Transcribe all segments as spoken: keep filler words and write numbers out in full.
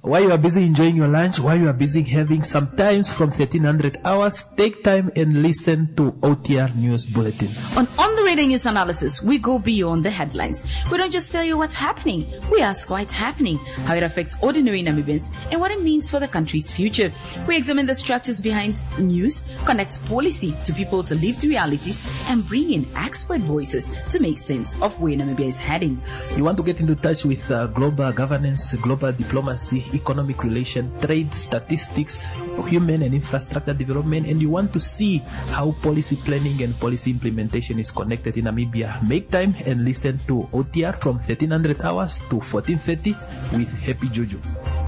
while you are busy enjoying your lunch, while you are busy having some times from thirteen hundred hours, take time and listen to O T R News Bulletin. On On the Radar News Analysis, we go beyond the headlines. We don't just tell you what's happening. We ask why it's happening, how it affects ordinary Namibians, and what it means for the country's future. We examine the structures behind news, connect policy to people's lived realities, and bring in expert voices to make sense of where Namibia is heading. You want to get into touch with uh, global governance, global diplomacy, economic relation, trade, statistics, human and infrastructure development, and you want to see how policy planning and policy implementation is connected in Namibia. Make time and listen to O T R from thirteen hundred hours to fourteen thirty with Happy Juju.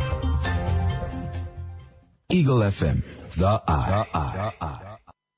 Eagle F M, the eye. The eye. The eye.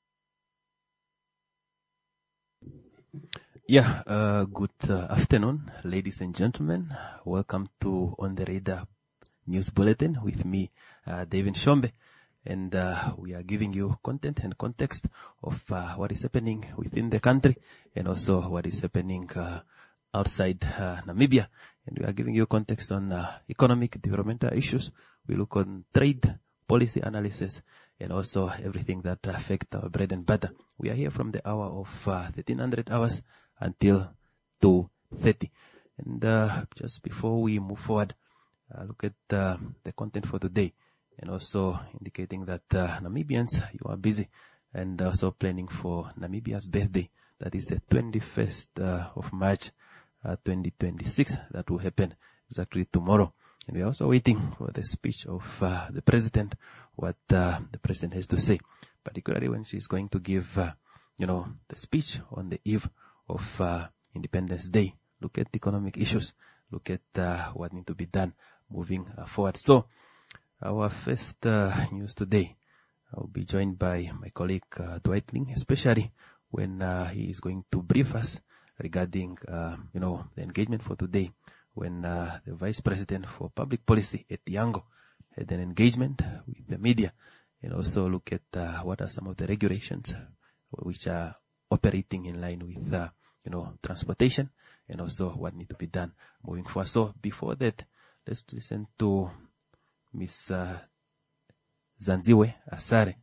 Yeah, uh, good uh, afternoon, ladies and gentlemen. Welcome to On the Radar News Bulletin with me, uh, David Shombe. And uh, we are giving you content and context of uh, what is happening within the country and also what is happening uh, outside uh, Namibia. And we are giving you context on uh, economic developmental issues. We look on trade, policy analysis, and also everything that affects our bread and butter. We are here from the hour of uh, thirteen hundred hours until two thirty. And uh, just before we move forward, uh, look at uh, the content for today. And also indicating that uh, Namibians, you are busy and also planning for Namibia's birthday. That is the twenty-first uh, of March, uh, twenty twenty-six. That will happen exactly tomorrow. And we are also waiting for the speech of uh, the president, what uh, the president has to say, particularly when she's going to give, uh, you know, the speech on the eve of uh, Independence Day. Look at economic issues. Look at uh, what needs to be done moving uh, forward. So, our first uh, news today, I'll be joined by my colleague uh, Dwight Ling, especially when uh, he is going to brief us regarding, uh, you know, the engagement for today, when uh, the Vice President for Public Policy at Yango had an engagement with the media, and also look at uh, what are some of the regulations which are operating in line with, uh, you know, transportation, and also what needs to be done moving forward. So before that, let's listen to Miss uh, Zanziwe Asare.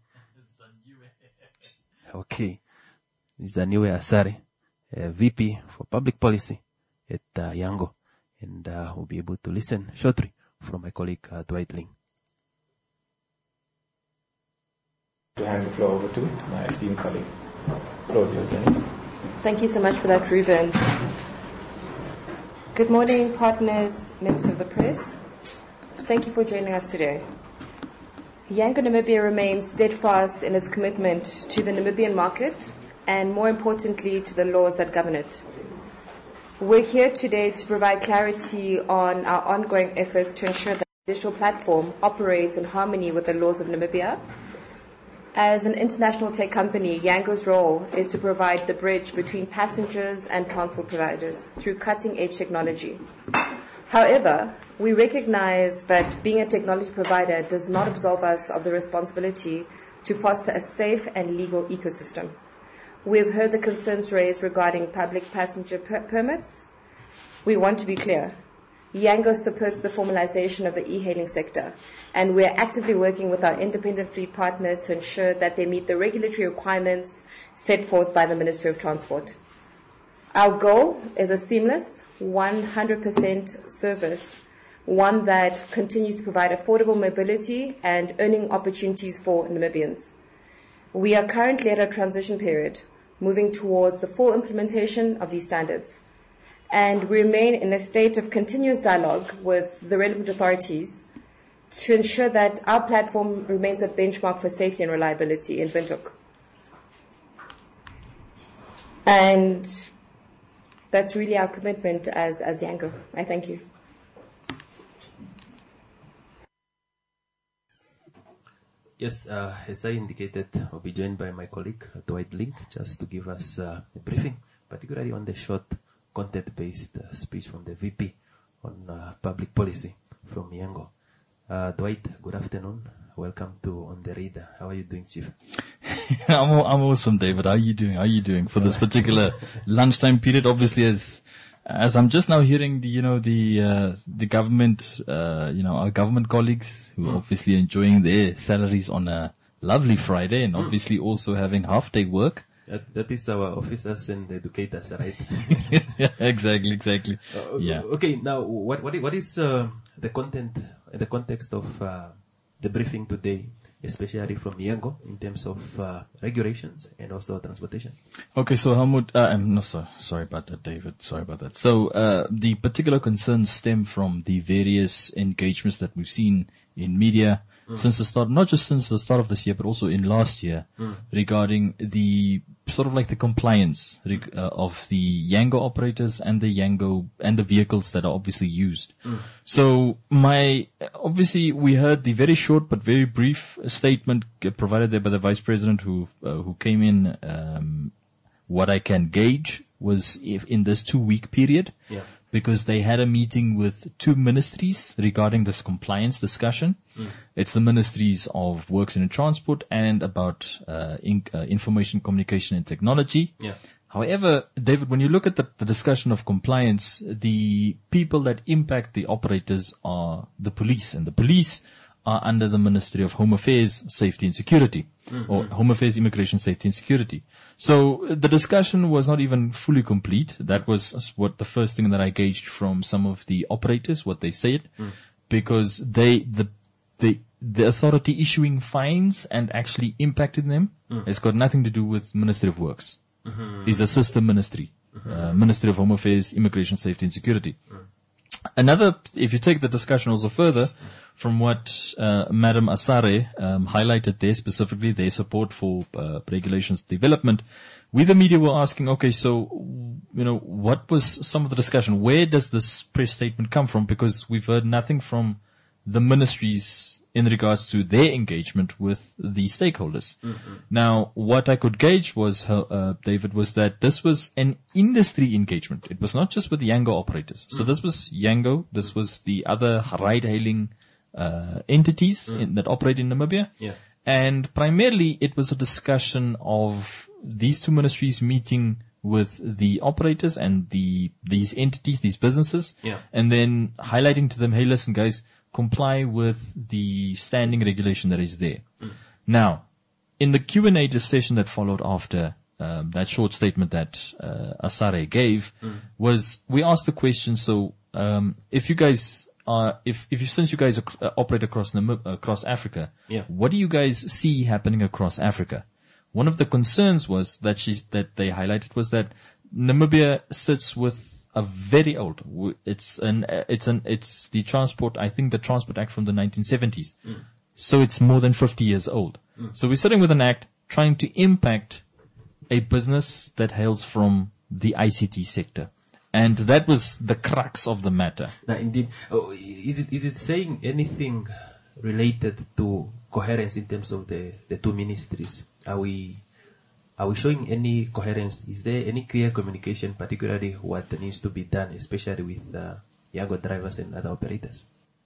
Okay. Zanziwe Asare, uh, V P for Public Policy at uh, Yango. And uh, we'll be able to listen shortly from my colleague uh, Dwight Ling. To hand the floor over to my esteemed colleague. Floor is yours, Annie. Thank you so much for that, Ruben. Good morning, partners, members of the press. Thank you for joining us today. Yango Namibia remains steadfast in its commitment to the Namibian market and, more importantly, to the laws that govern it. We're here today to provide clarity on our ongoing efforts to ensure that the digital platform operates in harmony with the laws of Namibia. As an international tech company, Yango's role is to provide the bridge between passengers and transport providers through cutting-edge technology. However, we recognize that being a technology provider does not absolve us of the responsibility to foster a safe and legal ecosystem. We've heard the concerns raised regarding public passenger per- permits. We want to be clear. Yango supports the formalization of the e-hailing sector, and we're actively working with our independent fleet partners to ensure that they meet the regulatory requirements set forth by the Ministry of Transport. Our goal is a seamless, one hundred percent service, one that continues to provide affordable mobility and earning opportunities for Namibians. We are currently at a transition period, moving towards the full implementation of these standards. And we remain in a state of continuous dialogue with the relevant authorities to ensure that our platform remains a benchmark for safety and reliability in Windhoek. And that's really our commitment as, as Yango. I thank you. Yes, uh, as I indicated, I'll be joined by my colleague, Dwight Ling, just to give us uh, a briefing, particularly on the short content-based uh, speech from the V P on uh, public policy from Yango. Uh, Dwight, good afternoon. Welcome to On the Radar. How are you doing, Chief? I'm I'm awesome, David. How are you doing? How are you doing for this particular lunchtime period? Obviously, as as I'm just now hearing the, you know, the, uh, the government, uh, you know, our government colleagues who are obviously enjoying their salaries on a lovely Friday and obviously also having half day work. That, that is our officers and educators, right? Yeah, exactly, exactly. Uh, Yeah. Okay, now what what i- what is uh, the content in the context of uh, the briefing today, especially from Yango in terms of uh, regulations and also transportation? Okay, so Helmut, uh, I'm no, sorry, sorry about that, David. Sorry about that. So, uh, the particular concerns stem from the various engagements that we've seen in media mm. since the start, not just since the start of this year, but also in last year mm. regarding the sort of like the compliance reg- uh, of the Yango operators and the Yango and the vehicles that are obviously used. Mm. So my, obviously we heard the very short but very brief statement provided there by the Vice President who, uh, who came in, um, what I can gauge was if in this two week period, yeah. because they had a meeting with two ministries regarding this compliance discussion. Mm. It's the ministries of Works and Transport and about uh, in, uh, Information, Communication and Technology. Yeah. However, David, when you look at the, the discussion of compliance, the people that impact the operators are the police, and the police are under the Ministry of Home Affairs, Safety and Security, mm-hmm. or Home Affairs, Immigration, Safety and Security. So the discussion was not even fully complete. That was what the first thing that I gauged from some of the operators, what they said, mm. because they, the, the, the authority issuing fines and actually impacting them mm. has got nothing to do with Ministry of Works. Mm-hmm. It's a sister ministry, mm-hmm. uh, Ministry of Home Affairs, Immigration, Safety and Security. Mm. Another, if you take the discussion also further, from what uh, Madam Asare um, highlighted there specifically, their support for uh, regulations development, we the media were asking, okay, so, you know, what was some of the discussion? Where does this press statement come from? Because we've heard nothing from the ministries in regards to their engagement with the stakeholders. Mm-hmm. Now, what I could gauge was, uh, David, was that this was an industry engagement. It was not just with the Yango operators. Mm-hmm. So this was Yango, this was the other ride-hailing uh, entities mm-hmm. in, that operate in Namibia. Yeah. And primarily it was a discussion of these two ministries meeting with the operators and the these entities, these businesses, yeah. and then highlighting to them, hey, listen, guys, comply with the standing regulation that is there. Mm. Now, in the Q and A session that followed after um, that short statement that uh, Asare gave, mm. was we asked the question, so um, if you guys are, if, if you, since you guys are, uh, operate across Namib- across Africa, yeah. what do you guys see happening across Africa? One of the concerns was that she, that they highlighted was that Namibia sits with a very old, it's an, it's an, it's the transport, I think the Transport Act from the nineteen seventies. Mm. So it's more than fifty years old. Mm. So we're sitting with an act trying to impact a business that hails from the I C T sector. And that was the crux of the matter. Now, indeed. Oh, is it, is it saying anything related to coherence in terms of the, the two ministries? Are we, Are we showing any coherence? Is there any clear communication, particularly what needs to be done, especially with uh, younger drivers and other operators?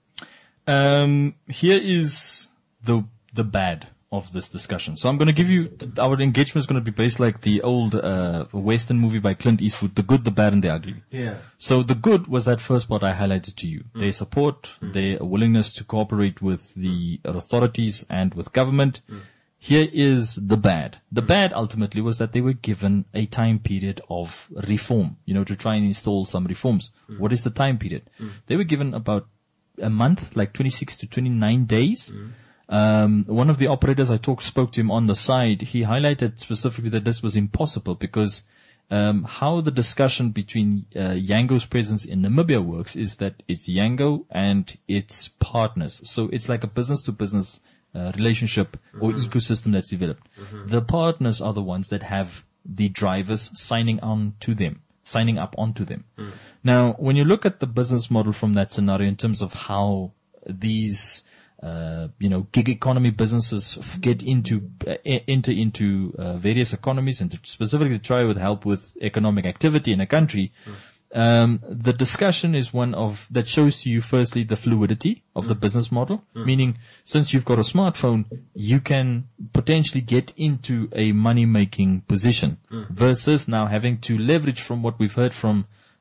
Um, here is the the bad of this discussion. So I'm going to give you, our engagement is going to be based like the old uh, Western movie by Clint Eastwood, The Good, the Bad, and the Ugly. Yeah. So the good was that first part I highlighted to you. Mm. Their support, mm. their willingness to cooperate with the authorities and with government. Mm. Here is the bad. The bad ultimately was that they were given a time period of reform, you know, to try and install some reforms. Mm. What is the time period? Mm. They were given about a month, like twenty-six to twenty-nine days. Mm. Um, one of the operators I talked, spoke to him on the side. He highlighted specifically that this was impossible because um, how the discussion between uh, Yango's presence in Namibia works is that it's Yango and its partners. So it's like a business to business Uh, relationship or mm-hmm. ecosystem that's developed. Mm-hmm. The partners are the ones that have the drivers signing on to them, signing up onto them. Mm. Now, when you look at the business model from that scenario in terms of how these, uh, you know, gig economy businesses f- get into, uh, enter into uh, various economies and to specifically try with help with economic activity in a country, mm. Um, the discussion is one of, that shows to you firstly the fluidity of mm. the business model, mm. meaning since you've got a smartphone, you can potentially get into a money-making position mm. versus now having to leverage from what we've heard from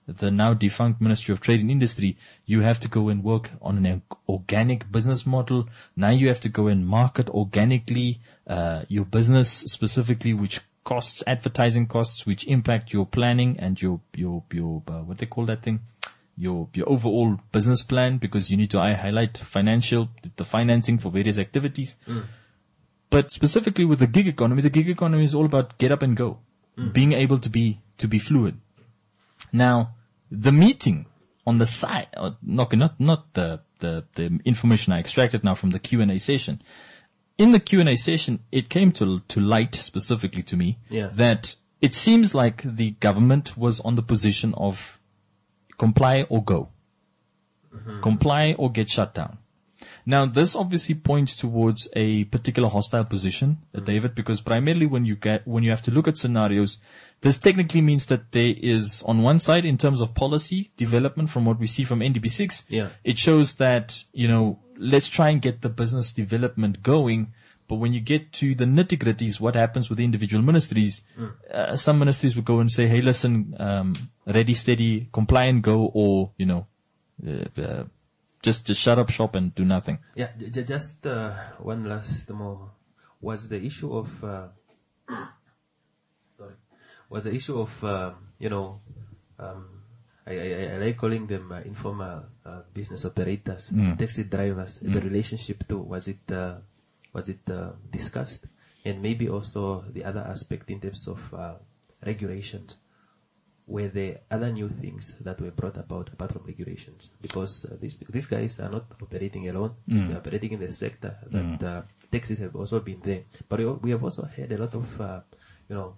the now defunct Ministry of Trade and Industry, you have to go and work on an organic business model. Now you have to go and market organically, uh, your business specifically, which costs, advertising costs, which impact your planning and your, your, your, uh, what they call that thing? Your, your overall business plan, because you need to I highlight financial, the financing for various activities. Mm. But specifically with the gig economy, the gig economy is all about get up and go, mm. being able to be, to be fluid. Now, the meeting on the side, or not, not, not the, the, the information I extracted now from the Q and A session. In the Q and A session, it came to, to light specifically to me yeah. that it seems like the government was on the position of comply or go. Mm-hmm. Comply or get shut down. Now, this obviously points towards a particular hostile position, uh, mm-hmm. David, because primarily when you get, when you have to look at scenarios, this technically means that there is, on one side, in terms of policy development, from what we see from N D P six, yeah. it shows that, you know, let's try and get the business development going. But when you get to the nitty-gritties, what happens with the individual ministries, mm. uh, some ministries would go and say, hey, listen, um, ready, steady, comply and go, or, you know, uh, uh, just, just shut up shop and do nothing. Yeah, j- j- just, uh, one last more. Was the issue of, uh, sorry, was the issue of, uh, you know, um, I, I, I like calling them uh, informal uh, business operators, mm. taxi drivers, mm. the relationship too, was it, uh, was it uh, discussed? And maybe also the other aspect in terms of uh, regulations. Were there other new things that were brought about apart from regulations? Because uh, these these guys are not operating alone. Mm. They're operating in the sector that Mm. uh, taxis have also been there. But we, we have also had a lot of, uh, you know,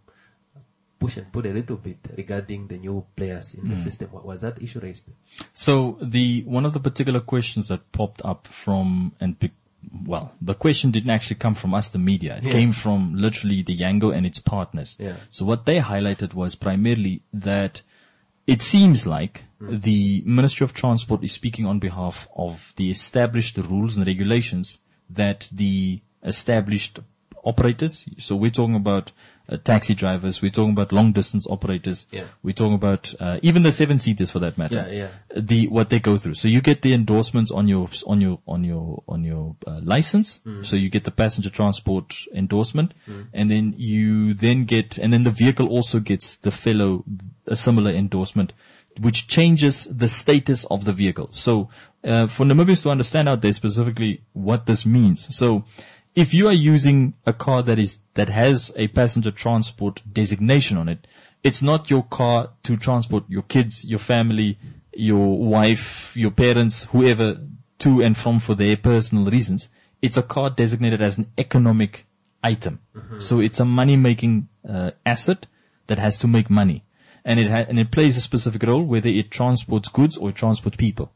push and pull a little bit regarding the new players in mm. the system. Was that issue raised? So the one of the particular questions that popped up from and be, well, the question didn't actually come from us, the media. It yeah. came from literally the Yango and its partners. Yeah. So what they highlighted was primarily that it seems like mm. the Ministry of Transport is speaking on behalf of the established rules and regulations that the established operators, so we're talking about uh, taxi drivers, we're talking about long distance operators, yeah. we're talking about uh, even the seven seaters for that matter. Yeah, yeah. The what they go through. So you get the endorsements on your on your on your on your uh, license. Mm. So you get the passenger transport endorsement, mm. and then you then get, and then the vehicle also gets the fellow a similar endorsement, which changes the status of the vehicle. So uh, for Namibians to understand out there specifically what this means. So if you are using a car that is, that has a passenger transport designation on it, it's not your car to transport your kids, your family, your wife, your parents, whoever to and from for their personal reasons. It's a car designated as an economic item. Mm-hmm. So it's a money making, uh, asset that has to make money. And it ha- and it plays a specific role whether it transports goods or it transports people.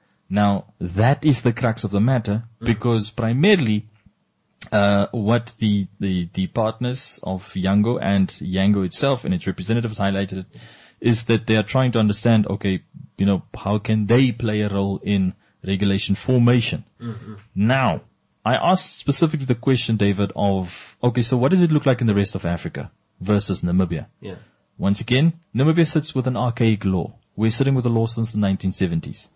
Now, that is the crux of the matter mm. because primarily, Uh, what the, the, the partners of Yango and Yango itself and its representatives highlighted is that they are trying to understand, okay, you know, how can they play a role in regulation formation? Mm-hmm. Now, I asked specifically the question, David, of, okay, so what does it look like in the rest of Africa versus Namibia? Yeah. Once again, Namibia sits with an archaic law. We're sitting with a law since the nineteen seventies.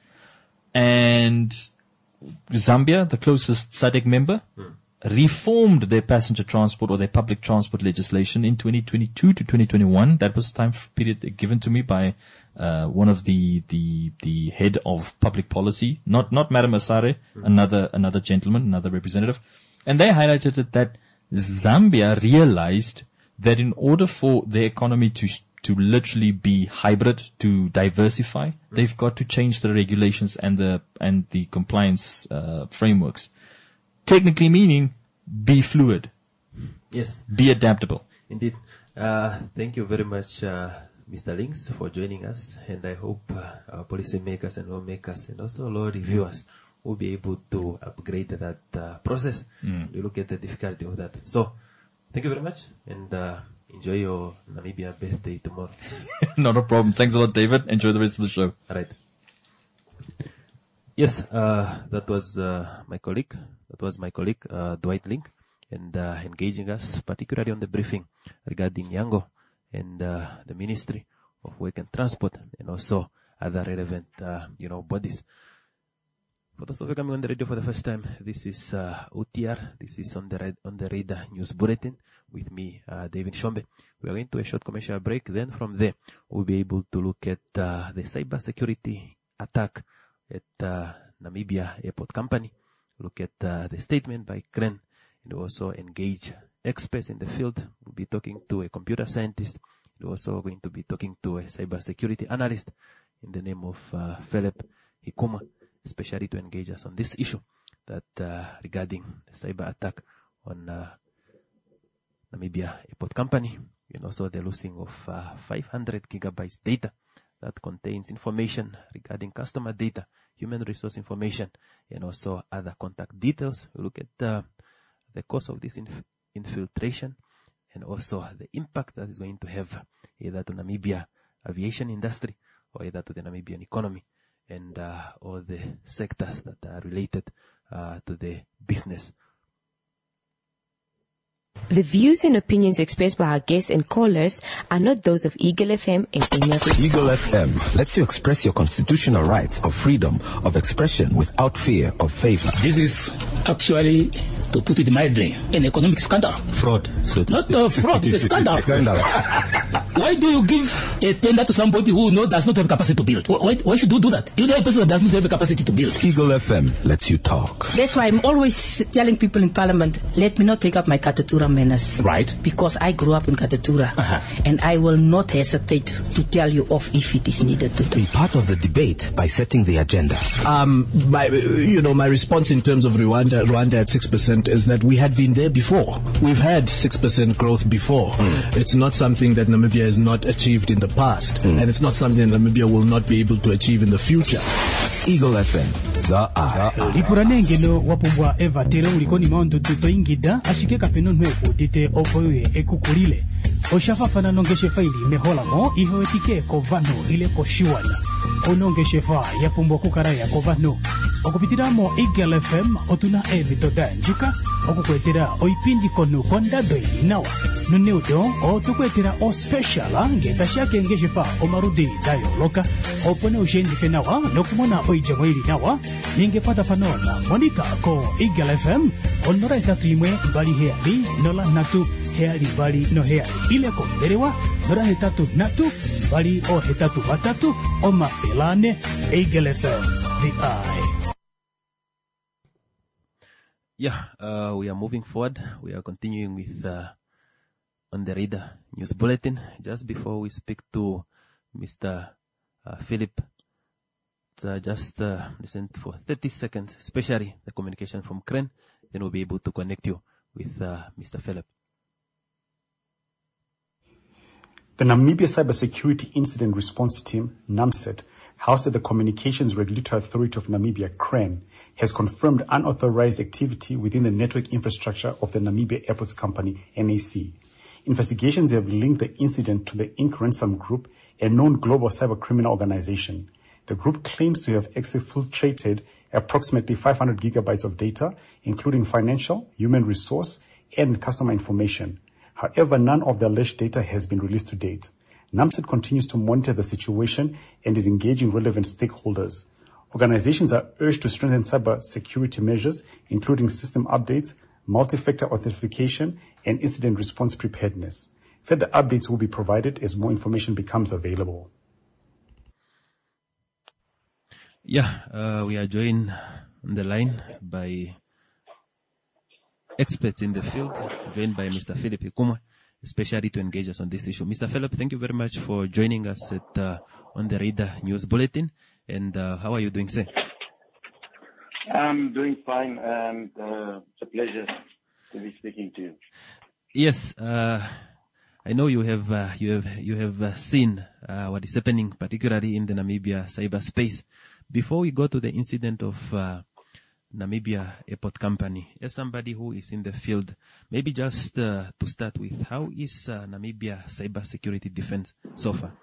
And Zambia, the closest S A D C member, mm. reformed their passenger transport or their public transport legislation in twenty twenty-two to twenty twenty-one. That was the time period given to me by uh, one of the the the head of public policy, not not Madam Asare, mm-hmm. another another gentleman, another representative, and they highlighted that Zambia realized that in order for their economy to to literally be hybrid, to diversify, mm-hmm. they've got to change the regulations and the and the compliance uh, frameworks. Technically meaning be fluid. Yes. Be adaptable. Indeed. Uh, thank you very much, uh, Mister Links, for joining us. And I hope uh, our policymakers and lawmakers and also law reviewers will be able to upgrade that uh, process. Mm. We look at the difficulty of that. So, thank you very much. And uh, enjoy your Namibia birthday tomorrow. Not a problem. Thanks a lot, David. Enjoy the rest of the show. All right. Yes, uh, that was uh, my colleague. That was my colleague, uh, Dwight Link, and uh, engaging us particularly on the briefing regarding Yango and uh, the Ministry of Work and Transport, and also other relevant, uh, you know, bodies. For those of you coming on the radio for the first time, this is uh, O T R. This is on the red, on the radar news bulletin with me, uh, David Shombe. We are going to a short commercial break. Then from there, we'll be able to look at uh, the cyber security attack at uh, Namibia Airport Company. Look at uh, the statement by Kren, and also engage experts in the field. We'll be talking to a computer scientist. We're also going to be talking to a cyber security analyst in the name of uh, Philip Hikuma, especially to engage us on this issue that uh, regarding the cyber attack on uh, Namibia Airport Company, and also the losing of uh, five hundred gigabytes data that contains information regarding customer data, human resource information, and also other contact details. We look at uh, the cause of this inf- infiltration and also the impact that is going to have either to Namibia aviation industry or either to the Namibian economy and uh, all the sectors that are related uh, to the business. The views and opinions expressed by our guests and callers are not those of Eagle F M and any of its Eagle F M lets you express your constitutional rights of freedom of expression without fear of favor. This is actually, to put it mildly, an economic scandal. Fraud. So Not a fraud, it's a scandal. Scandal. Why do you give a tender to somebody who no, does not have capacity to build? Why, why should you do that? You know a person that does not have a capacity to build. Eagle F M lets you talk. That's why I'm always telling people in Parliament, let me not take up my Katatura menace. Right. Because I grew up in Katatura. Uh-huh. And I will not hesitate to tell you off if it is needed to do. Be part of the debate by setting the agenda. Um, my, you know, my response in terms of Rwanda, Rwanda at six percent is that we had been there before. We've had six percent growth before. Mm. It's not something that Namibia has not achieved in the past. Mm. And it's not something Namibia will not be able to achieve in the future. Eagle F M, the eye. Lipuranengelo wapumbwa eva tere ulikoni maondo tuto ingida ashike kapeno nwe utite opoye ekukulile oshafafana nongeshe faili meholamo iho etike kovano ile koshiwana onongeshe fa yapumbwa kukaraya kovano okupitiramo Eagle F M otuna evitoda njuka okukwetera oipindi konu konda doi nawa nuneudo otukwetera o special ngeta shake ngeshe fa omarudi dayo loka opone ushendi fenawa nokumona oijamwili nawa ningepata fanona monika ko Eagle F M onora itatu imwe bali heali nola natu heali bali no heali ile ko berewa nora hetatu natu bali o hetatu batatu o mafilane Eagle F M the eye. Yeah, uh, we are moving forward. We are continuing with uh, on the radar news bulletin. Just before we speak to Mister Uh, Philip, uh, just uh, listen for thirty seconds, especially the communication from Kren. Then we'll be able to connect you with uh, Mister Philip. The Namibia Cybersecurity Incident Response Team, NAMCET, housed at the Communications Regulatory Authority of Namibia, CRAN, has confirmed unauthorized activity within the network infrastructure of the Namibia Airports Company, N A C. Investigations have linked the incident to the Inc Ransom Group, a known global cyber criminal organization. The group claims to have exfiltrated approximately five hundred gigabytes of data, including financial, human resource, and customer information. However, none of the alleged data has been released to date. NAMCET continues to monitor the situation and is engaging relevant stakeholders. Organizations are urged to strengthen cyber security measures, including system updates, multi-factor authentication, and incident response preparedness. Further updates will be provided as more information becomes available. Yeah, uh, we are joined on the line by experts in the field, joined by Mister Philip Hikuma, especially to engage us on this issue. Mister Philip, thank you very much for joining us at uh, on the radar news bulletin. And uh, how are you doing, sir? I'm doing fine, and uh, it's a pleasure to be speaking to you. Yes, uh, I know you have uh, you have you have uh, seen uh, what is happening, particularly in the Namibia cyberspace. Before we go to the incident of uh, Namibia Airport Company, as somebody who is in the field, maybe just uh, to start with, how is uh, Namibia cybersecurity defense so far?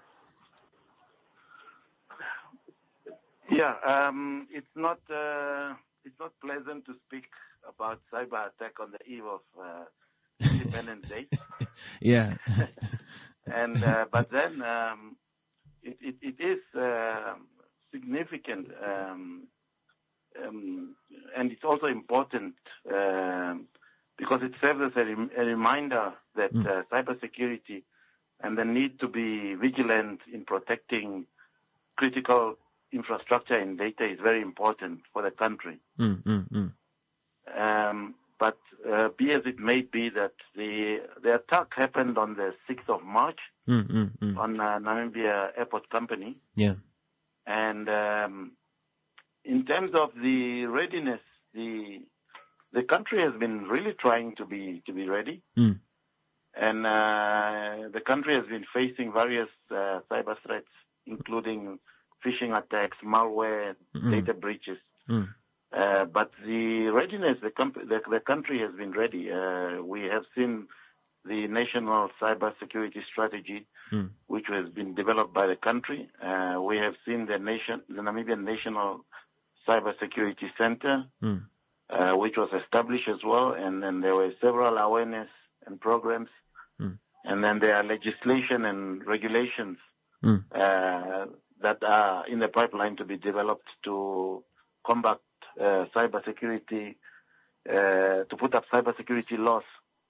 Yeah, um, it's not uh, it's not pleasant to speak about cyber attack on the eve of uh, Independence Day. Yeah. and uh, but then um, it, it, it is uh, significant, um, um, and it's also important uh, because it serves as a, rem- a reminder that Mm. uh, cybersecurity and the need to be vigilant in protecting critical infrastructure and data is very important for the country. Mm, mm, mm. Um, but uh, be as it may be, that the the attack happened on the sixth of March Mm, mm, mm. on uh, Namibia Airport Company, Yeah. and um, in terms of the readiness, the the country has been really trying to be to be ready, Mm. and uh, the country has been facing various uh, cyber threats, including phishing attacks, malware, Mm. data breaches. Mm. Uh, but the readiness, the, comp- the, the country has been ready. Uh, we have seen the national cyber security strategy, Mm. which has been developed by the country. Uh, we have seen the nation, the Namibian National Cyber Security Center, Mm. uh, which was established as well, and then there were several awareness and programs, Mm. and then there are legislation and regulations Mm. uh, that are in the pipeline to be developed to combat uh, cybersecurity, uh, to put up cybersecurity laws.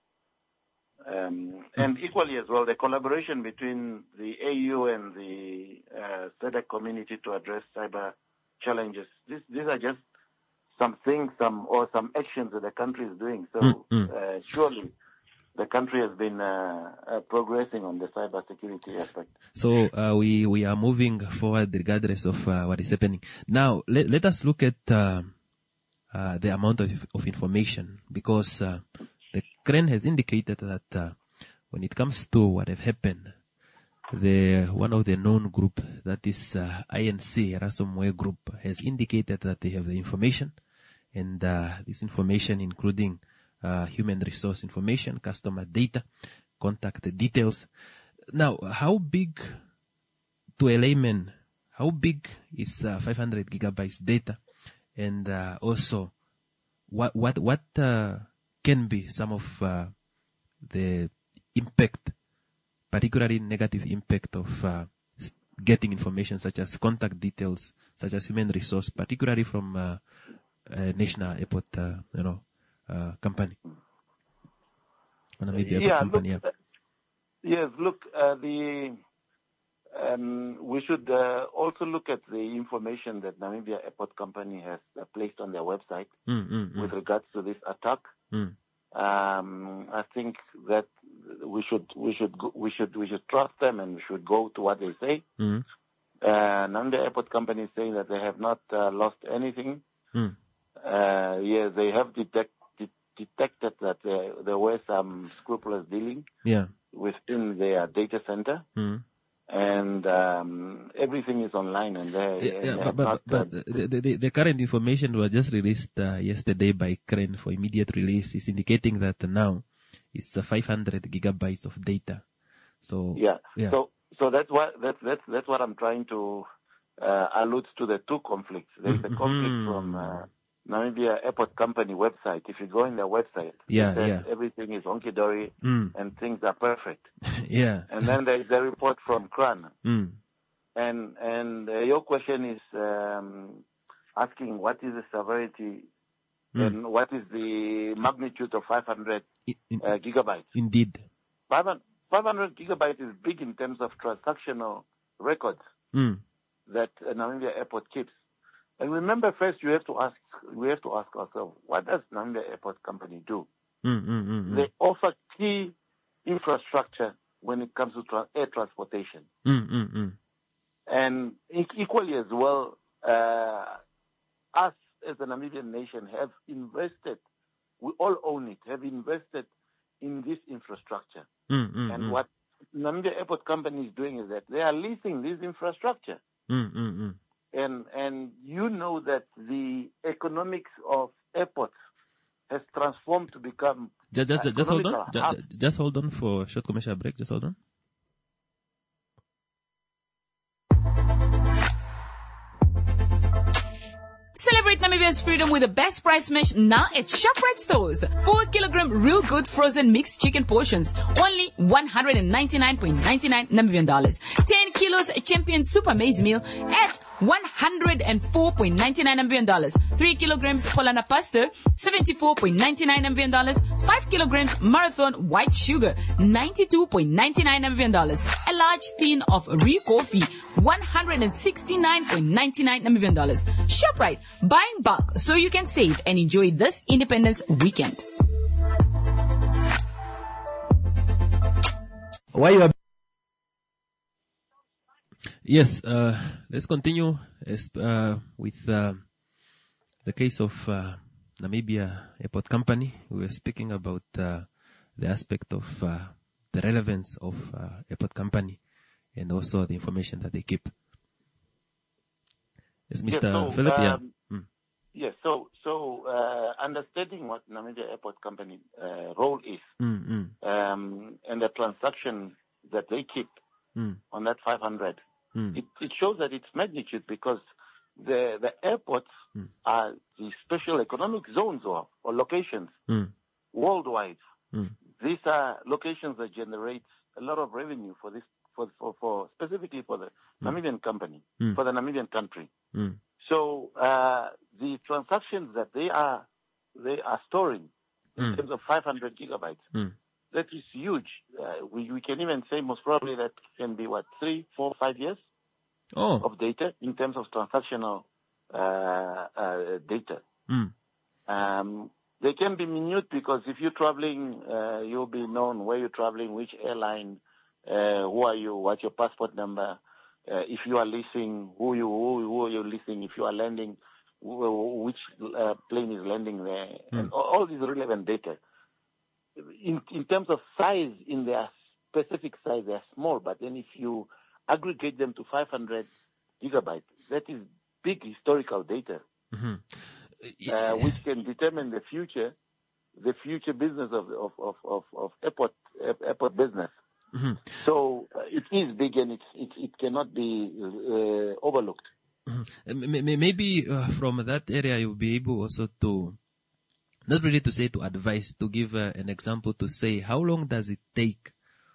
Um, and equally as well, the collaboration between the A U and the uh, S A D C community to address cyber challenges. This, these are just some things, some or some actions that the country is doing. So Mm, mm. uh, surely the country has been uh, uh, progressing on the cybersecurity aspect. So uh, we we are moving forward regardless of uh, what is happening. Now let let us look at uh, uh, the amount of of information, because uh, the C R E N has indicated that uh, when it comes to what have happened, the one of the known group, that is uh, I N C Ransomware Group, has indicated that they have the information, and uh, this information including Uh, human resource information, customer data, contact details. Now, how big, to a layman, how big is uh, five hundred gigabytes data? And uh, also, what what what uh, can be some of uh, the impact, particularly negative impact of uh, getting information such as contact details, such as human resource, particularly from uh, a national airport, uh, you know, Uh, company, Namibia yeah, company. Look, uh, yes, look, uh, the um, we should uh, also look at the information that Namibia Airport Company has uh, placed on their website mm, mm, mm. with regards to this attack. Mm. Um, I think that we should we should go, we should we should trust them, and we should go to what they say. Mm. Uh, Namibia Airport Company is saying that they have not uh, lost anything. Mm. Uh, yes, they have detected. detected that there, there were some scrupulous dealing Yeah. within their data center, Mm. and um, everything is online, and they, Yeah, yeah, they but, have but, not, but uh, the, the, the current information was just released uh, yesterday by C R E N for immediate release. Is indicating that now it's uh, five hundred gigabytes of data. So yeah. yeah. So so that's what that's that's that's what I'm trying to uh, allude to, the two conflicts. There's the conflict from uh, Namibia Airport Company website. If you go in their website, Yeah, it says yeah. everything is honky dory Mm. and things are perfect. yeah. And then there is the report from C R A N. Mm. And and uh, your question is um, asking what is the severity Mm. and what is the magnitude of five hundred uh, gigabytes. Indeed. five hundred gigabytes is big in terms of transactional records Mm. that uh, Namibia Airport keeps. And remember, first you have to ask we have to ask ourselves, what does Namibia Airport Company do? Mm, mm, mm, mm. They offer key infrastructure when it comes to tra- air transportation. Mm, mm, mm. And e- equally as well, uh, us as a Namibian nation have invested, we all own it, have invested in this infrastructure. Mm, mm, and mm. what Namibia Airport Company is doing is that they are leasing this infrastructure. Mm, mm, mm. And and you know that the economics of airports has transformed to become Just, just, uh, just hold on. economical Just, hub. just hold on for a short commercial break. Just hold on. Celebrate Namibia Experience freedom with the best price smash now at ShopRite stores. Four kilogram real good frozen mixed chicken portions, only one hundred ninety-nine point nine nine Namibian dollars. Ten kilos champion super maize meal at one hundred four point nine nine Namibian dollars. Three kilograms Polana pasta, seventy-four point nine nine Namibian dollars. Five kilograms marathon white sugar, ninety-two point nine nine Namibian dollars. A large tin of Re coffee, one hundred sixty-nine point nine nine Namibian dollars. ShopRite, buying bulk so you can save and enjoy this Independence weekend. Why you are Yes, uh, let's continue uh, with uh, the case of uh, Namibia Airport Company. We were speaking about uh, the aspect of uh, the relevance of uh, Airport Company and also the information that they keep. Yes, Mister Yes, so, Philip, yeah. um, Mm. Yes, so so uh, understanding what Namibia Airport Company uh, role is Mm, mm, um, and the transaction that they keep mm, on that five hundred. mm. It, it shows that it's magnitude because the the airports Mm. are the special economic zones or, or locations Mm. worldwide. Mm. These are locations that generate a lot of revenue for this for for, for specifically for the Mm. Namibian company, Mm. for the Namibian country. Mm. So uh, the transactions that they are they are storing in Mm. terms of five hundred gigabytes, Mm. that is huge. Uh, we we can even say most probably that can be what three, four, five years Oh. of data in terms of transactional uh, uh, data. Mm. Um, they can be minute because if you're traveling, uh, you'll be known where you're traveling, which airline, uh, who are you, what's your passport number. Uh, if you are leasing, who you who, who are you leasing? If you are landing, who, which uh, plane is landing there, Mm. and all, all these relevant data. In in terms of size, in their specific size, they are small. But then if you aggregate them to five hundred gigabytes, that is big historical data, Mhm. uh, which can determine the future, the future business of of of of, of airport airport business. Mhm. So uh, it is big and it it, it cannot be uh, overlooked. Mhm. M- m- Maybe uh, from that area you'll be able also to, not really to say to advise, to give uh, an example to say how long does it take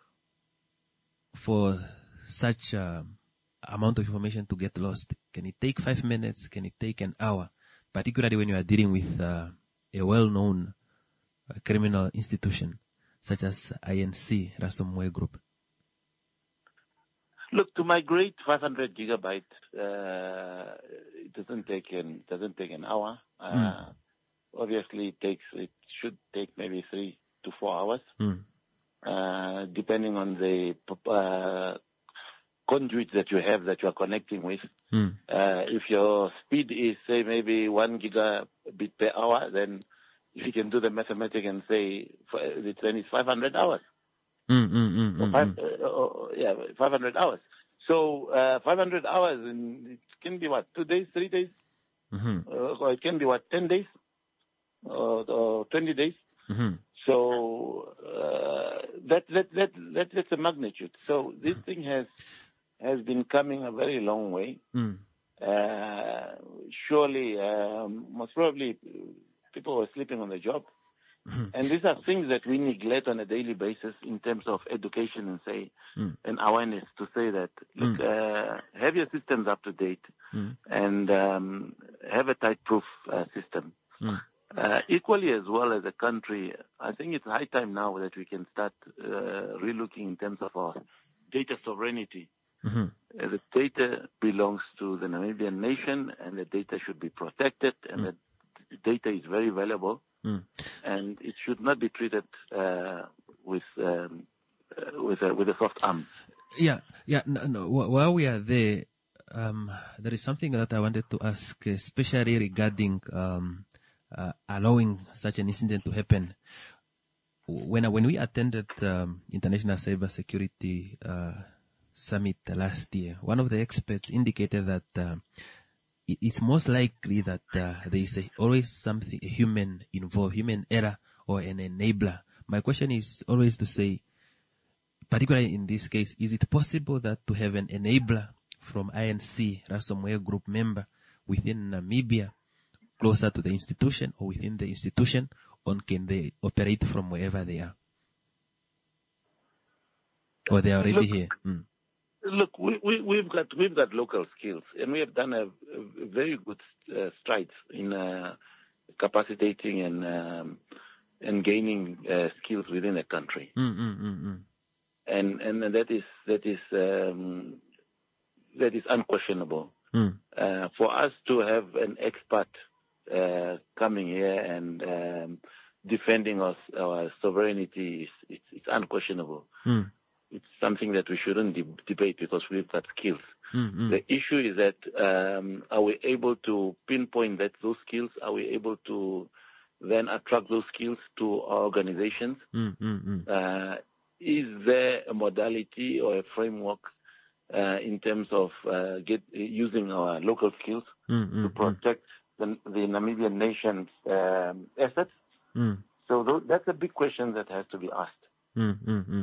for such uh, amount of information to get lost? Can it take five minutes? Can it take an hour? Particularly when you are dealing with uh, a well-known uh, criminal institution such as I N C, Ransomware Group. Look, to migrate five hundred gigabytes, uh, it doesn't take an doesn't take an hour. Uh, Mm. Obviously, it takes it should take maybe three to four hours, Mm. uh, depending on the uh, conduit that you have that you are connecting with. Mm. Uh, if your speed is say maybe one gigabit per hour, then if you can do the mathematics and say f- then it's five hundred hours. Mm, mm, mm, Or mm, five, mm. uh, uh, yeah, five hundred hours. So uh, five hundred hours, and it can be what, two days, three days, Mhm. uh, or it can be what, ten days, or, or twenty days. Mhm. So uh, that, that that that that's a magnitude. So this thing has has been coming a very long way. Mm. Uh, surely, um, most probably, people were sleeping on the job. And these are things that we neglect on a daily basis in terms of education and say Mm. and awareness to say that look, Mm. uh, have your systems up to date Mm. and um, have a tight-proof uh, system. Mm. Uh, equally as well as a country, I think it's high time now that we can start uh, relooking in terms of our data sovereignty. Mhm. Uh, the data belongs to the Namibian nation, and the data should be protected, and Mm. the data is very valuable. Mm. And it should not be treated uh, with um, uh, with a with a soft arm. Yeah, yeah. No, no. wh- While we are there, um, there is something that I wanted to ask, especially regarding um, uh, allowing such an incident to happen. When when we attended um, International Cyber Security uh, Summit last year, one of the experts indicated that uh, it- it's most likely that uh, there is a, always something, a human involved, human error or an enabler. My question is always to say, particularly in this case, is it possible that to have an enabler from I N C, Ransomware Group member within Namibia, closer to the institution or within the institution, or can they operate from wherever they are? Or they are already Look, here? Mm. Look, we, we, we've got we've got local skills, and we have done a, a very good uh, strides in uh, capacitating and um, and gaining uh, skills within the country. Mm, mm, mm, mm. And and that is that is um, that is unquestionable. Mm. Uh, for us to have an expert uh, coming here and um, defending us, our sovereignty is it's, it's unquestionable. Mm. It's something that we shouldn't de- debate because we've got skills. Mm-hmm. The issue is that um, are we able to pinpoint that those skills? Are we able to then attract those skills to our organizations? Mm-hmm. Uh, is there a modality or a framework uh, in terms of uh, get, using our local skills mm-hmm. to protect the, the Namibian nation's um, assets? Mm. So th- that's a big question that has to be asked. Mm-hmm.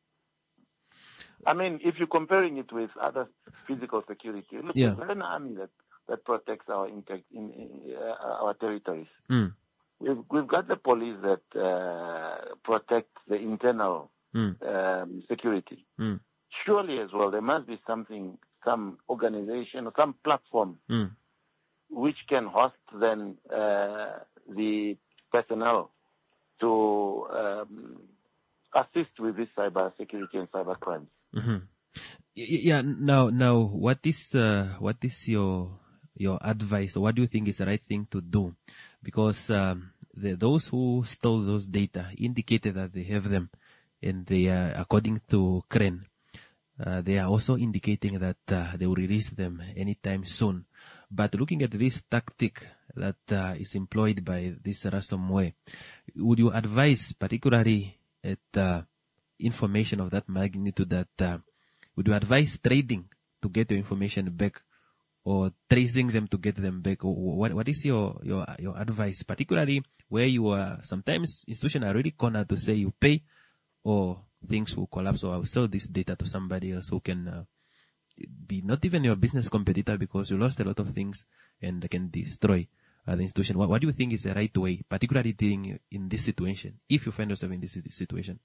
I mean, if you're comparing it with other physical security, look, Yeah. there's an army that, that protects our inter- in, in, uh, our territories. Mm. We've we've got the police that uh, protect the internal Mm. um, security. Mm. Surely, as well, there must be something, some organization or some platform Mm. which can host then uh, the personnel to um, assist with this cyber security and cyber crimes. Mm-hmm. Y- Yeah. Now, now, what is uh, what is your your advice, or what do you think is the right thing to do? Because um, the, those who stole those data indicated that they have them, and they are, according to Kren, uh, they are also indicating that uh, they will release them anytime soon. But looking at this tactic that uh, is employed by this ransomware, would you advise, particularly at uh, information of that magnitude, that uh, would you advise trading to get your information back, or tracing them to get them back? Or what what is your your your advice, particularly where you are sometimes institutions are really cornered to say you pay or things will collapse, or I'll sell this data to somebody else who can uh, be not even your business competitor because you lost a lot of things and they can destroy uh, the institution. What, what do you think is the right way, particularly dealing in this situation, if you find yourself in this situation?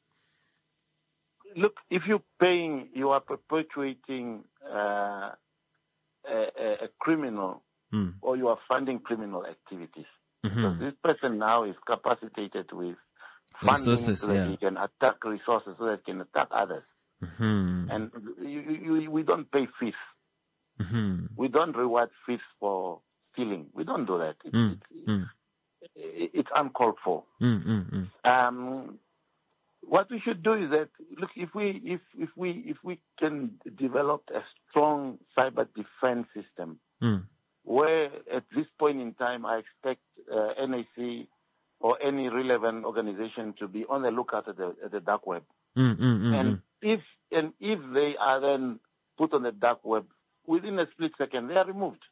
Look, if you're paying, you are perpetuating uh, a, a, a criminal, Mm. or you are funding criminal activities. Mm-hmm. Because this person now is capacitated with funding Resources, so that yeah. he can attack resources, so that he can attack others. Mm-hmm. And you, you, we don't pay fees. Mm-hmm. We don't reward fees for stealing. We don't do that. It, Mm. it, Mm. it, it's uncalled for. Mm, mm, mm. Um, what we should do is that, look, if we if if we if we can develop a strong cyber defense system, Mm. where at this point in time I expect uh, N A C or any relevant organization to be on the lookout at the, at the dark web, Mm, mm, mm, and mm. if and if they are then put on the dark web, within a split second they are removed.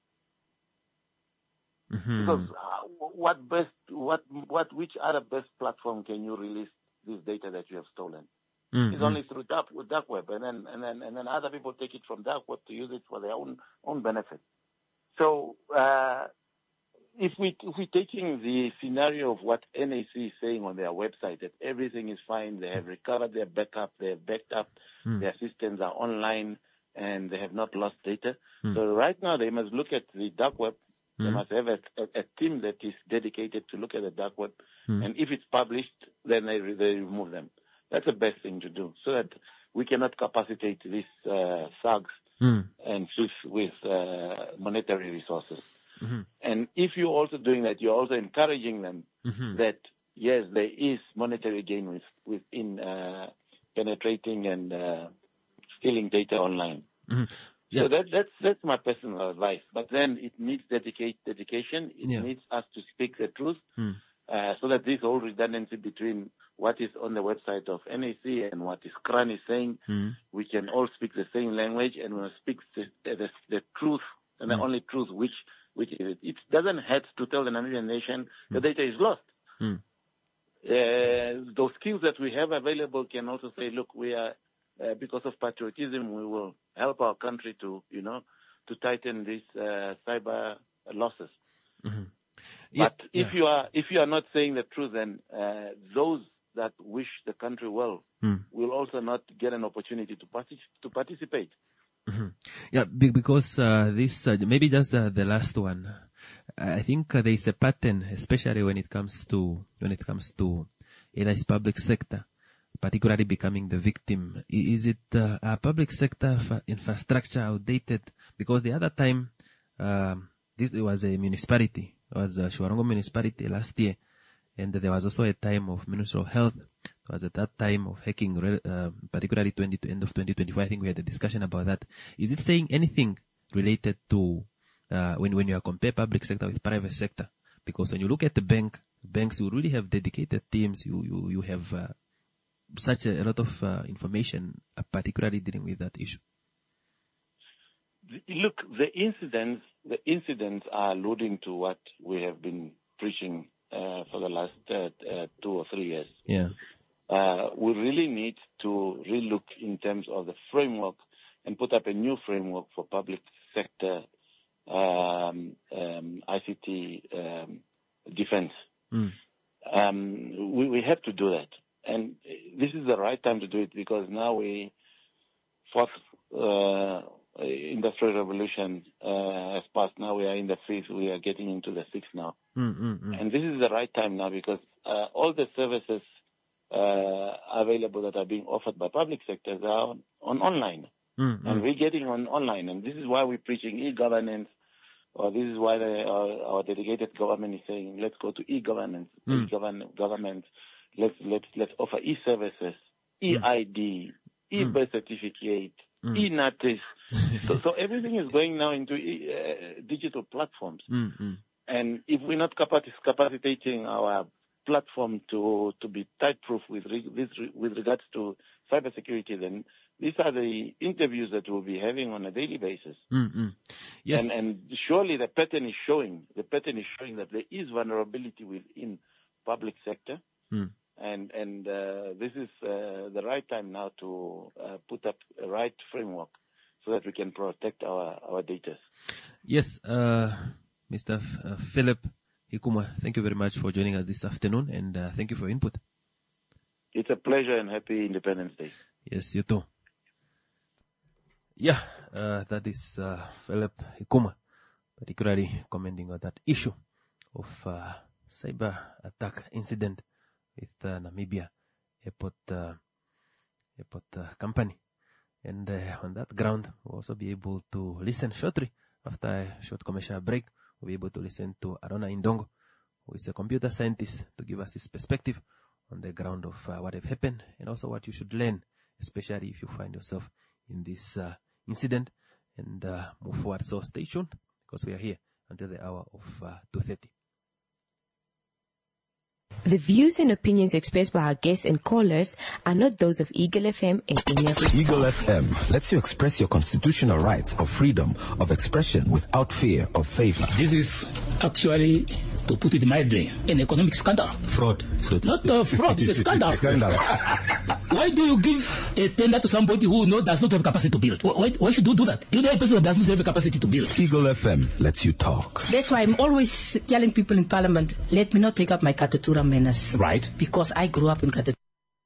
Mm-hmm. Because uh, what best, what, what, which other best platform can you release this data that you have stolen? Mm-hmm. It's only through dark, dark web, and then and then and then other people take it from dark web to use it for their own own benefit. So uh, if we if we're taking the scenario of what N A C is saying on their website, that everything is fine, they have recovered their backup, they have backed up, Mm. their systems are online, and they have not lost data. Mm. So right now they must look at the dark web. They Mm. must have a, a, a team that is dedicated to look at the dark web. Mm. And if it's published, then they, they remove them. That's the best thing to do, so that we cannot capacitate these uh, thugs Mm. and thieves with uh, monetary resources. Mm-hmm. And if you're also doing that, you're also encouraging them Mm-hmm. that, yes, there is monetary gain with, within uh, penetrating and uh, stealing data online. Mm-hmm. Yeah. So that, that's that's my personal advice. But then it needs dedicate, dedication. It Yeah. needs us to speak the truth, Mm. uh, so that this whole redundancy between what is on the website of N A C and what is Kran is saying, Mm. we can all speak the same language and we speak the, the, the truth and the Mm. only truth which which is it. It doesn't hurt to tell the Namibian nation the data is lost. Mm. Uh, those skills that we have available can also say, look, we are, uh, because of patriotism, we will help our country to, you know, to tighten these uh, cyber losses. Mm-hmm. Yeah, But if yeah. you are if you are not saying the truth, then uh, those that wish the country well Mm. will also not get an opportunity to partic- to participate. Mhm. Yeah, be- because uh, this uh, maybe just uh, the last one. I think uh, there is a pattern, especially when it comes to when it comes to either it's public sector, particularly becoming the victim. I- Is it uh, a public sector fa- infrastructure outdated? Because the other time, um, this it was a municipality, it was a Shuarongo municipality last year, and there was also a time of Ministry of Health. It was at that time of hacking, re- uh, particularly twenty to end of twenty twenty-five. I think we had a discussion about that. Is it saying anything related to uh, when when you compare public sector with private sector? Because when you look at the bank, banks you really have dedicated teams. You you you have uh, such a, a lot of uh, information, uh, particularly dealing with that issue. Look, the incidents the incidents are alluding to what we have been preaching uh, for the last uh, uh, two or three years. Yeah. Uh, we really need to relook in terms of the framework and put up a new framework for public sector um, um, I C T um, defense. Mm. Um, we, we have to do that. And this is the right time to do it because now we, fourth uh, industrial revolution uh, has passed. Now we are in the fifth. We are getting into the sixth now. Mm, mm, mm. And this is the right time now because uh, all the services uh, available that are being offered by public sectors are on, on online. Mm, And mm. we're getting on online. And this is why we're preaching e-governance, or this is why the, our, our dedicated government is saying, let's go to e-governance, Mm. e-government, government. Let's, let's, let's offer e-services, e-I D, e-birth certificate, Mm. e-notice. so, so everything is going now into e, uh, digital platforms. Mm, mm. And if we're not capaci- capacitating our platform to, to be tight-proof with, re- with, with regards to cybersecurity, then these are the interviews that we'll be having on a daily basis. Mm, mm. Yes. And, and surely the pattern is showing, the pattern is showing that there is vulnerability within public sector. Mm. And, and uh, this is uh, the right time now to uh, put up a right framework so that we can protect our, our data. Yes, uh, Mister F- uh, Philip Hikuma, thank you very much for joining us this afternoon, and uh, thank you for your input. It's a pleasure and happy Independence Day. Yes, you too. Yeah, uh, that is uh, Philip Hikuma, particularly commenting on that issue of uh, cyber attack incident with uh, Namibia Airport uh, Airport uh, Company. And uh, on that ground, we'll also be able to listen shortly after a short commercial break. We'll be able to listen to Arona Indongo, who is a computer scientist, to give us his perspective on the ground of uh, what have happened and also what you should learn, especially if you find yourself in this uh, incident, and uh, move forward. So stay tuned because we are here until the hour of uh, two thirty. The views and opinions expressed by our guests and callers are not those of Eagle F M and any of its Eagle F M lets you express your constitutional rights of freedom of expression without fear of favor. This is actually, to put it mildly, an economic scandal. Fraud. So Not uh, fraud, it's a scandal. Scandal. Why do you give a tender to somebody who no, does not have capacity to build? Why, why should you do that? You know a person who does not have a capacity to build. Eagle F M lets you talk. That's why I'm always telling people in Parliament, let me not take up my Katatura manners. Right. Because I grew up in Katatura.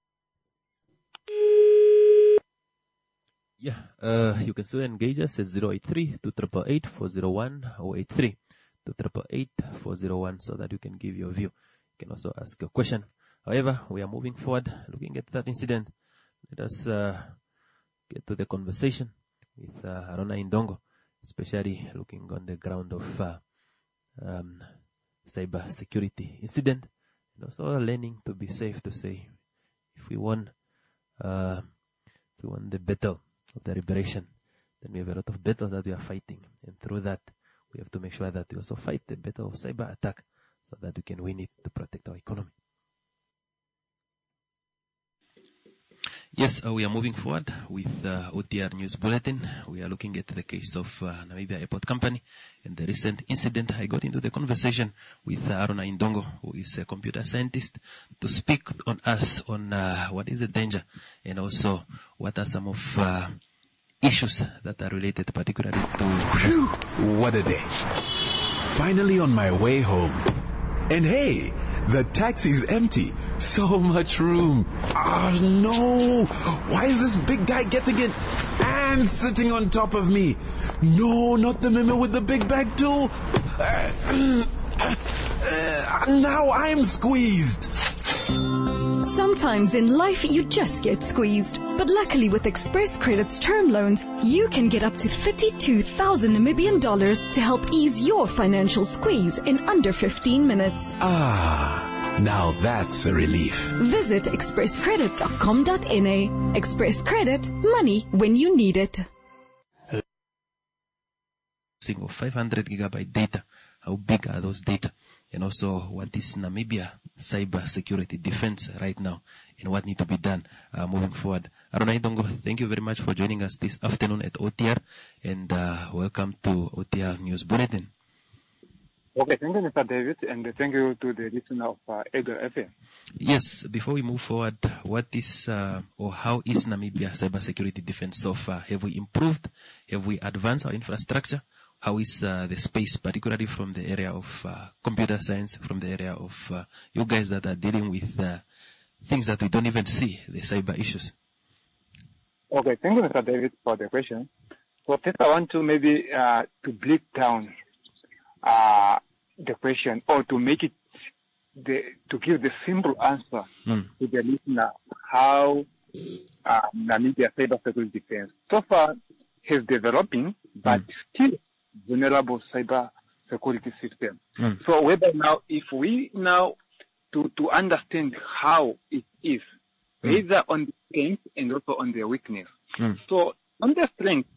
Yeah, uh, you can still engage us at zero eight three, two eight eight, four zero one or eight three, two eight eight, four zero one so that you can give your view. You can also ask your question. However, we are moving forward, looking at that incident. Let us uh, get to the conversation with uh, Arona Indongo, especially looking on the ground of uh, um, cyber security incident, and also learning to be safe to say if we won, uh, if we won the battle of the liberation, then we have a lot of battles that we are fighting, and through that we have to make sure that we also fight the battle of cyber attack so that we can win it to protect our economy. Yes, uh, we are moving forward with uh, O T R News Bulletin. We are looking at the case of uh, Namibia Airport Company and the recent incident. I got into the conversation with uh, Arona Indongo, who is a computer scientist, to speak on us on uh, what is the danger and also what are some of uh, issues that are related particularly to... What a day. finally on my way home. And hey, the taxi's empty. So much room. Oh no! Why is this big guy getting in and sitting on top of me? No, not the memo with the big bag too. Uh, uh, uh, now I'm squeezed. Sometimes in life you just get squeezed. But luckily with Express Credit's term loans, you can get up to thirty-two thousand Namibian dollars to help ease your financial squeeze in under fifteen minutes. Ah, now that's a relief. Visit express credit dot com dot n a. Express Credit, money when you need it. Of five hundred gigabyte data. How big are those data? And also, what is Namibia cyber security defense right now, and what need to be done uh, moving forward? Arunai Dongo, thank you very much for joining us this afternoon at O T R, and uh, welcome to O T R News Bulletin. Okay, thank you, Mister David, and thank you to the listener of uh, Eagle F M. Yes, before we move forward, what is uh, or how is Namibia cyber security defense so far? Have we improved? Have we advanced our infrastructure? How is uh, the space, particularly from the area of uh, computer science, from the area of uh, you guys that are dealing with uh, things that we don't even see, the cyber issues? Okay, thank you, Mister David, for the question. So first I want to maybe uh, to break down uh, the question, or to make it, the, to give the simple answer mm. to the listener, how uh, Namibia cyber security defense so far is developing, but mm. still vulnerable cyber security system. Mm. So whether now, if we now to, to understand how it is, mm. either on the strength and also on the weakness. Mm. So on the strength,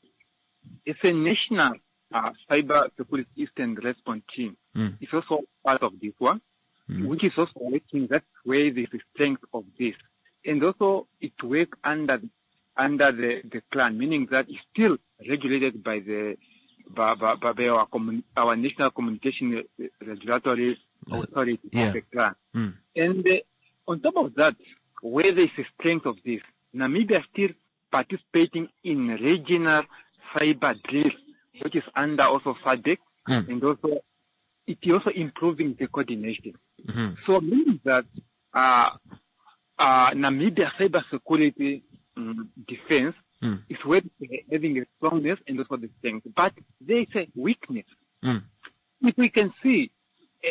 it's a national uh, cyber security instant response team. Mm. It's also part of this one, mm. which is also working. That's where the strength of this. And also it works under, under the, the clan, meaning that it's still regulated by the By, by, by our, commun- our national communication regulatory authority, yeah. the clan. Mm. And uh, on top of that, where there is a strength of this, Namibia is still participating in regional cyber drills, which is under also S A D C, mm. and also it is also improving the coordination. Mm-hmm. So meaning that uh, uh, Namibia cyber security um, defense Mm. It's where having a strongness and also the strength. But there is a weakness. Mm. If we can see, uh,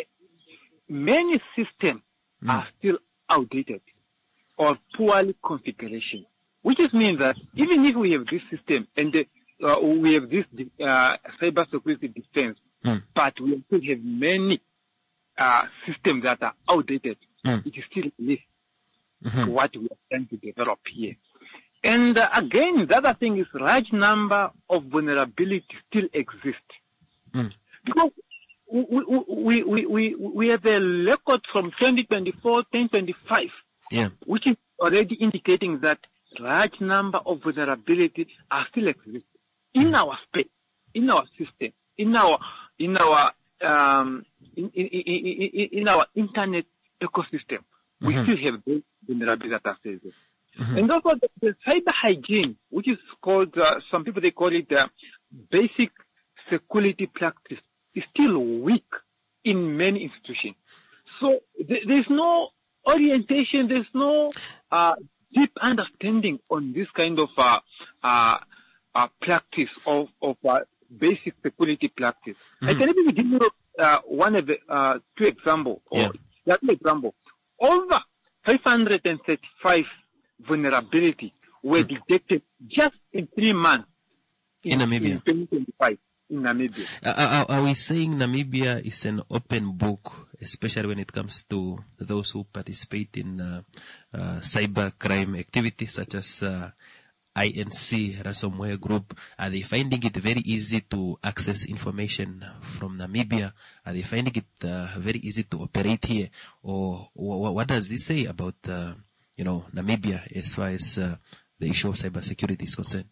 many systems mm. are still outdated or poorly configuration, which is mean that even if we have this system and uh, we have this uh, cyber security defense, mm. but we still have many uh, systems that are outdated, mm. it is still a list mm-hmm. to what we are trying to develop here. And uh, again, the other thing is large number of vulnerabilities still exist. Mm. Because we, we, we, we, we have a record from twenty twenty-four, twenty twenty-five, yeah. which is already indicating that large number of vulnerabilities are still exist in our space, in our system, in our, in our, um, in, in, in, in our internet ecosystem. Mm-hmm. We still have those vulnerabilities that are still there. Mm-hmm. And also the, the cyber hygiene, which is called, uh, some people they call it uh, basic security practice, is still weak in many institutions. So th- there's no orientation, there's no uh, deep understanding on this kind of uh, uh, uh, practice of, of uh, basic security practice. Mm-hmm. I can even give you uh, one of the uh, two examples, or yeah. two examples. Over five hundred thirty-five vulnerability were mm. detected just in three months in, in Namibia. In twenty twenty-five in Namibia. Uh, are, are we saying Namibia is an open book, especially when it comes to those who participate in uh, uh, cyber crime activities such as uh, I N C, ransomware group? Are they finding it very easy to access information from Namibia? Are they finding it uh, very easy to operate here? Or, or what does this say about uh, you know, Namibia as far as uh, the issue of cybersecurity is concerned?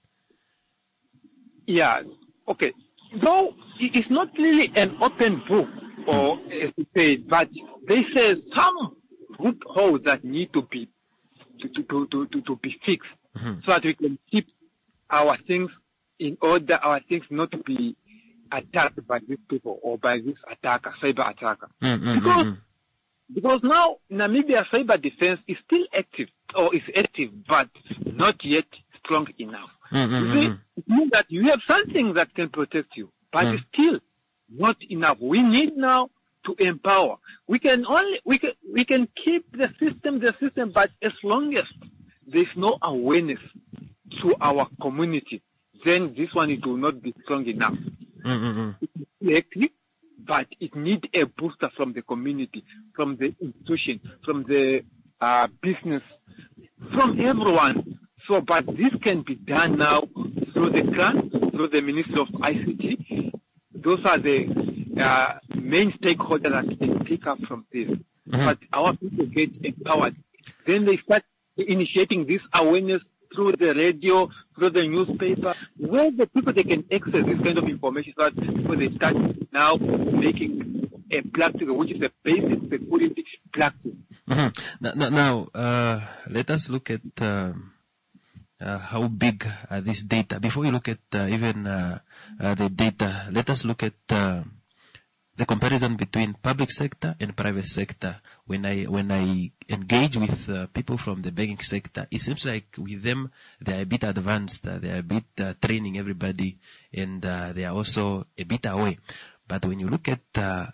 Yeah, okay. Though it's not really an open book, or as you say, but they say some root holes that need to be to to to to, to be fixed, mm-hmm. so that we can keep our things in order, our things not to be attacked by these people or by this attacker, cyber attacker. Mm-hmm. Because, because now Namibia cyber defense is still active, or is active, but not yet strong enough. Mm-hmm. You see, it means that you have something that can protect you, but Mm. it's still not enough. We need now to empower. We can only, we can, we can keep the system, the system, but as long as there's no awareness to our community, then this one, it will not be strong enough. Mm-hmm. It's active, but it needs a booster from the community, from the institution, from the uh, business, from everyone. So, but this can be done now through the C R A N, through the Ministry of I C T. Those are the uh, main stakeholders that can pick up from this. Mm-hmm. But our people get empowered. Then they start initiating this awareness through the radio, through the newspaper, where the people they can access this kind of information, so that people they start now making a practice, which is a basic security practice. Mm-hmm. Now, now uh, let us look at um, uh, how big uh, this data. Before we look at uh, even uh, uh, the data, let us look at uh, the comparison between public sector and private sector. When I when I engage with uh, people from the banking sector, it seems like with them they are a bit advanced, uh, they are a bit uh, training everybody, and uh, they are also a bit away. But when you look at uh,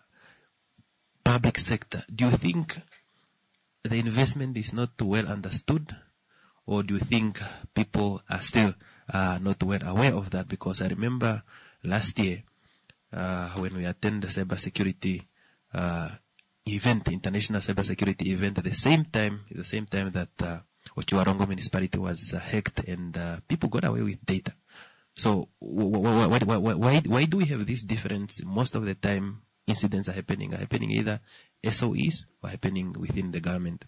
public sector, do you think the investment is not well understood, or do you think people are still uh, not well aware of that? Because I remember last year, Uh, when we attend the cybersecurity uh, event, international cybersecurity event, at the same time, at the same time that uh, Ochiwarongo municipality was uh, hacked, and uh, people got away with data. So wh- wh- wh- wh- why why do we have this difference? Most of the time, incidents are happening are happening either S O Es or happening within the government.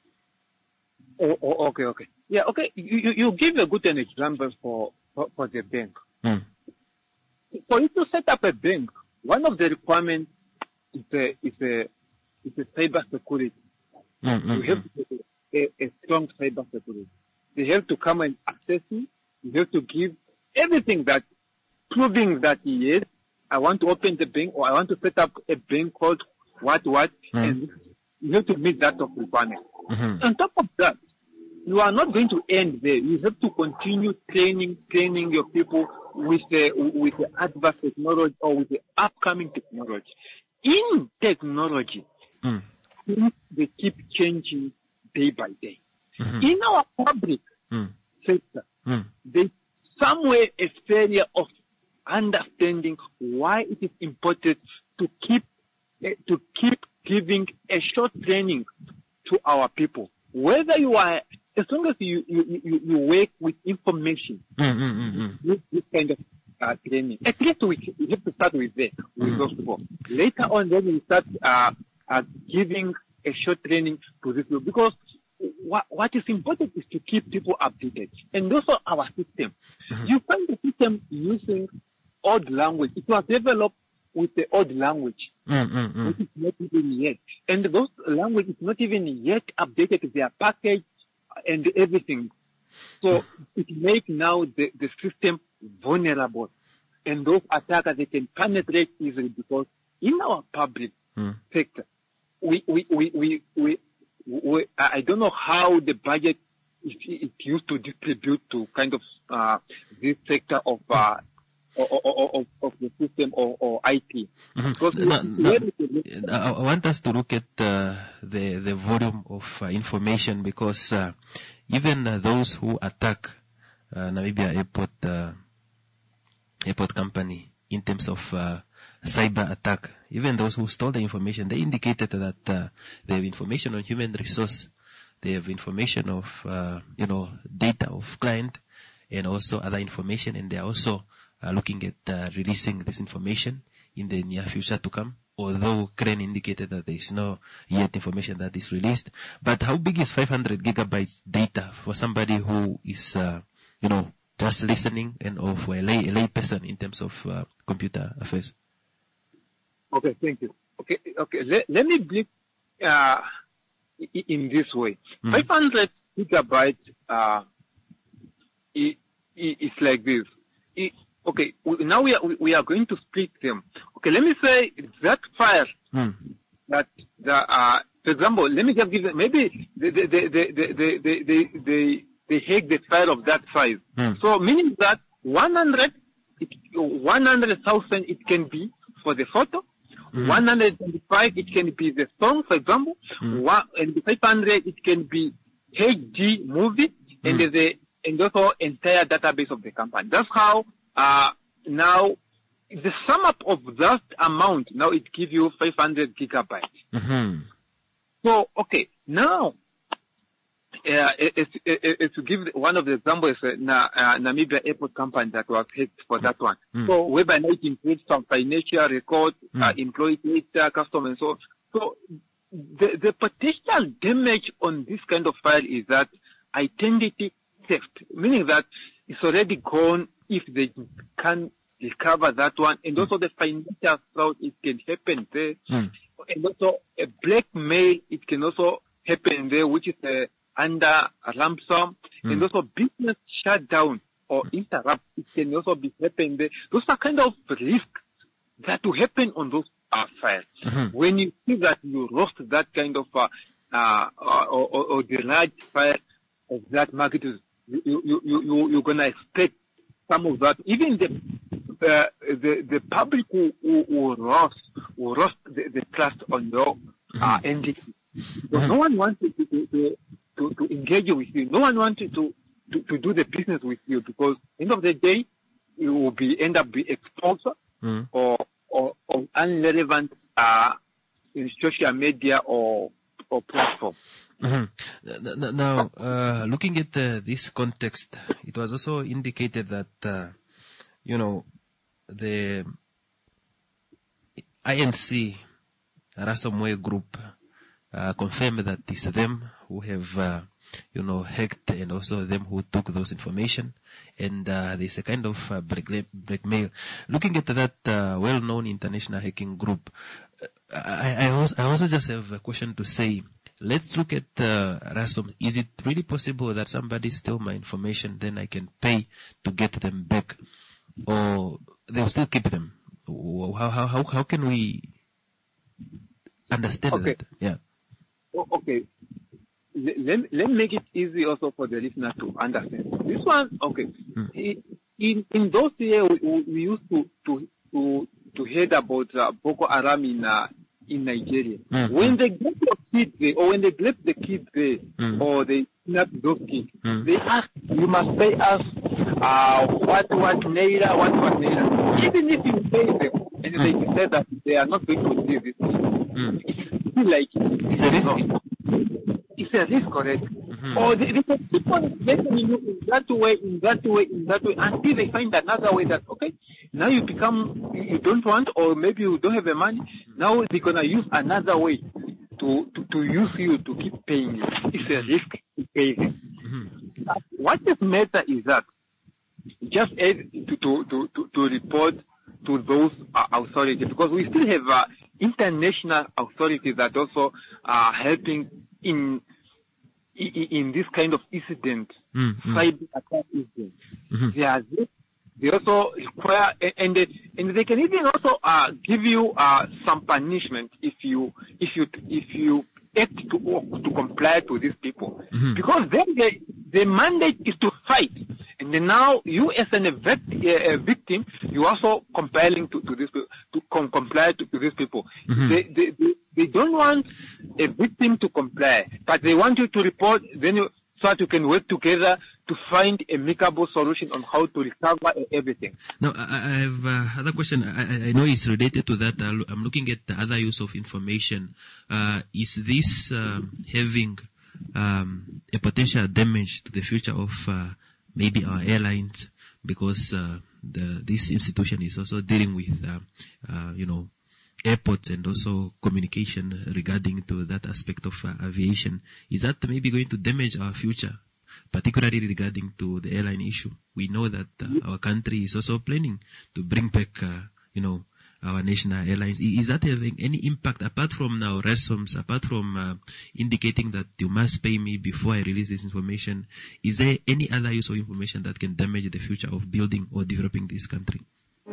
Oh, oh, okay, okay, yeah, okay. You, you, you give a good example for for, for the bank. Mm. For you to set up a bank, one of the requirements is a, is a, is a cyber security. Mm-hmm. You have to have a, a strong cyber security. They have to come and access you. You have to give everything that, proving that, yes, I want to open the bank, or I want to set up a bank called what, what, Mm. and you have to meet that of requirement. Mm-hmm. On top of that, you are not going to end there. You have to continue training, training your people with the, with the advanced technology or with the upcoming technology. In technology, Mm. things they keep changing day by day. Mm-hmm. In our public Mm. sector, Mm. there's somewhere a failure of understanding why it is important to keep eh, to keep giving a short training to our people. Whether you are, as long as you you, you, you work with information, Mm-hmm. with this kind of uh, training, at least we, we have to start with that, with those people. Later on, then we start uh, uh, giving a short training to this people, because what, what is important is to keep people updated. And also our system. You find the system using old language. It was developed with the old language, Mm-hmm. which is not even yet. And those language is not even yet updated with their package and everything. So it makes now the, the system vulnerable. And those attackers, they can penetrate easily, because in our public Mm. sector, we, we, we, we, we, we, I don't know how the budget is, is used to distribute to kind of uh, this sector of uh, of, of, of the system or, or I T. Because we- No, we no, have to- I I want us to look at uh, the the volume of uh, information, because uh, even uh, those who attack uh, Namibia Airport uh, Airport Company in terms of uh, cyber attack, even those who stole the information, they indicated that uh, they have information on human resource, they have information of uh, you know data of client, and also other information, and they are also uh, looking at uh, releasing this information in the near future to come. Although Crane indicated that there is no yet information that is released. But how big is five hundred gigabytes data for somebody who is, uh, you know, just listening, and or for a lay, a lay person in terms of uh, computer affairs? Okay, thank you. Okay, okay. Let, let me break uh, i- in this way. Mhm. five hundred gigabytes uh, i- i- is like this. I- okay, we, now we are, we are going to split them. Okay, let me say that file Mm. that, the, uh, for example, let me just give them, maybe they, they, they, they, they, they, they, they, they hate the file of that size. Mm. So meaning that one hundred, it, one hundred thousand it can be for the photo, Mm. one hundred twenty-five it can be the song, for example, Mm. one, and five hundred it can be H D movie, and Mm. the, and also entire database of the company. That's how, uh, now, the sum up of that amount, now it gives you five hundred gigabytes. Mm-hmm. So, okay, now, uh, it, it, it, it, to give one of the examples, uh, Na, uh, Namibia Airport Company that was hit for that one. Mm. So, whereby now it includes some financial records, uh, Mm. employee data, customer, and so on. So, the, the potential damage on this kind of file is that identity theft, meaning that it's already gone if they can recover that one, and also the financial fraud, it can happen there. Mm. And also a blackmail, it can also happen there, which is uh, under a lump sum. Mm. And also business shutdown or interrupt, it can also be happen there. Those are kind of risks that will happen on those uh, files. Mm-hmm. When you see that you lost that kind of, uh, uh, or, or, or the large file of that magnitude, you, you, you, you, you're going to expect some of that. Even the uh, the the public who, who, who lost, who lost the, the trust on your uh, entity. So no one wanted to, to, to, to engage with you. No one wanted to, to, to do the business with you, because end of the day, you will be end up be exposed Mm. or, or, or irrelevant uh, in social media or or platform. Mm-hmm. Now, uh, looking at uh, this context, it was also indicated that, uh, you know, the I N C Ransomware Group uh, confirmed that it's them who have, uh, you know, hacked, and also them who took those information. And uh, there's a kind of uh, black- blackmail. Looking at that uh, well-known international hacking group, uh, I, I, also, I also just have a question to say. Let's look at uh, ransom. Is it really possible that somebody steal my information, then I can pay to get them back, or they'll still keep them? How how how how can we understand Okay. that? Yeah. Oh, okay. Let, let, let me make it easy also for the listener to understand. This one, okay. I- In in those years, we, we we used to to to to hear about uh, Boko Haram in uh, in Nigeria. Mm. When they get your kids there, or when they left the kids there, Mm. or they kidnap those kids, Mm. they ask, you must pay us uh, what what naira, what what naira. Even if you pay them, and they say that they are not going to do this, Mm. it's still like It's a risk. no. It's a risk, correct? Mhm. Or they, they can keep on making you in that way, in that way, in that way, until they find another way that, okay, now you become, you don't want, or maybe you don't have the money, now they're going to use another way to, to, to use you to keep paying you. It's a risk to pay them. Mhm. Uh, What is matter is that just add to, to, to, to, to report to those uh, authorities, because we still have uh, international authorities that also are helping in in, in this kind of incident, Mm, mm. cyber attack incident. Mhm. They are they also require, and they, and they can even also uh, give you uh, some punishment if you if you if you act to to comply to these people, Mhm. because then the the mandate is to fight, and then now you as an, a, vict- a victim, you also compelling to to this to com- comply to, to these people. Mhm. They, they they they don't want a victim to comply, but they want you to report. Then you, so that you can work together to find a amicable solution on how to recover everything. Now, I, I have uh, another question. I, I- I know it's related to that. I'll- I'm looking at the other use of information. Uh, is this um, having um, a potential damage to the future of uh, maybe our airlines? Because uh, the, this institution is also dealing with, uh, uh, you know, airports and also communication regarding to that aspect of uh, aviation. Is that maybe going to damage our future, particularly regarding to the airline issue? We know that uh, our country is also planning to bring back, uh, you know, our national airlines. Is that having any impact apart from now ransoms, apart from uh, indicating that you must pay me before I release this information? Is there any other use of information that can damage the future of building or developing this country?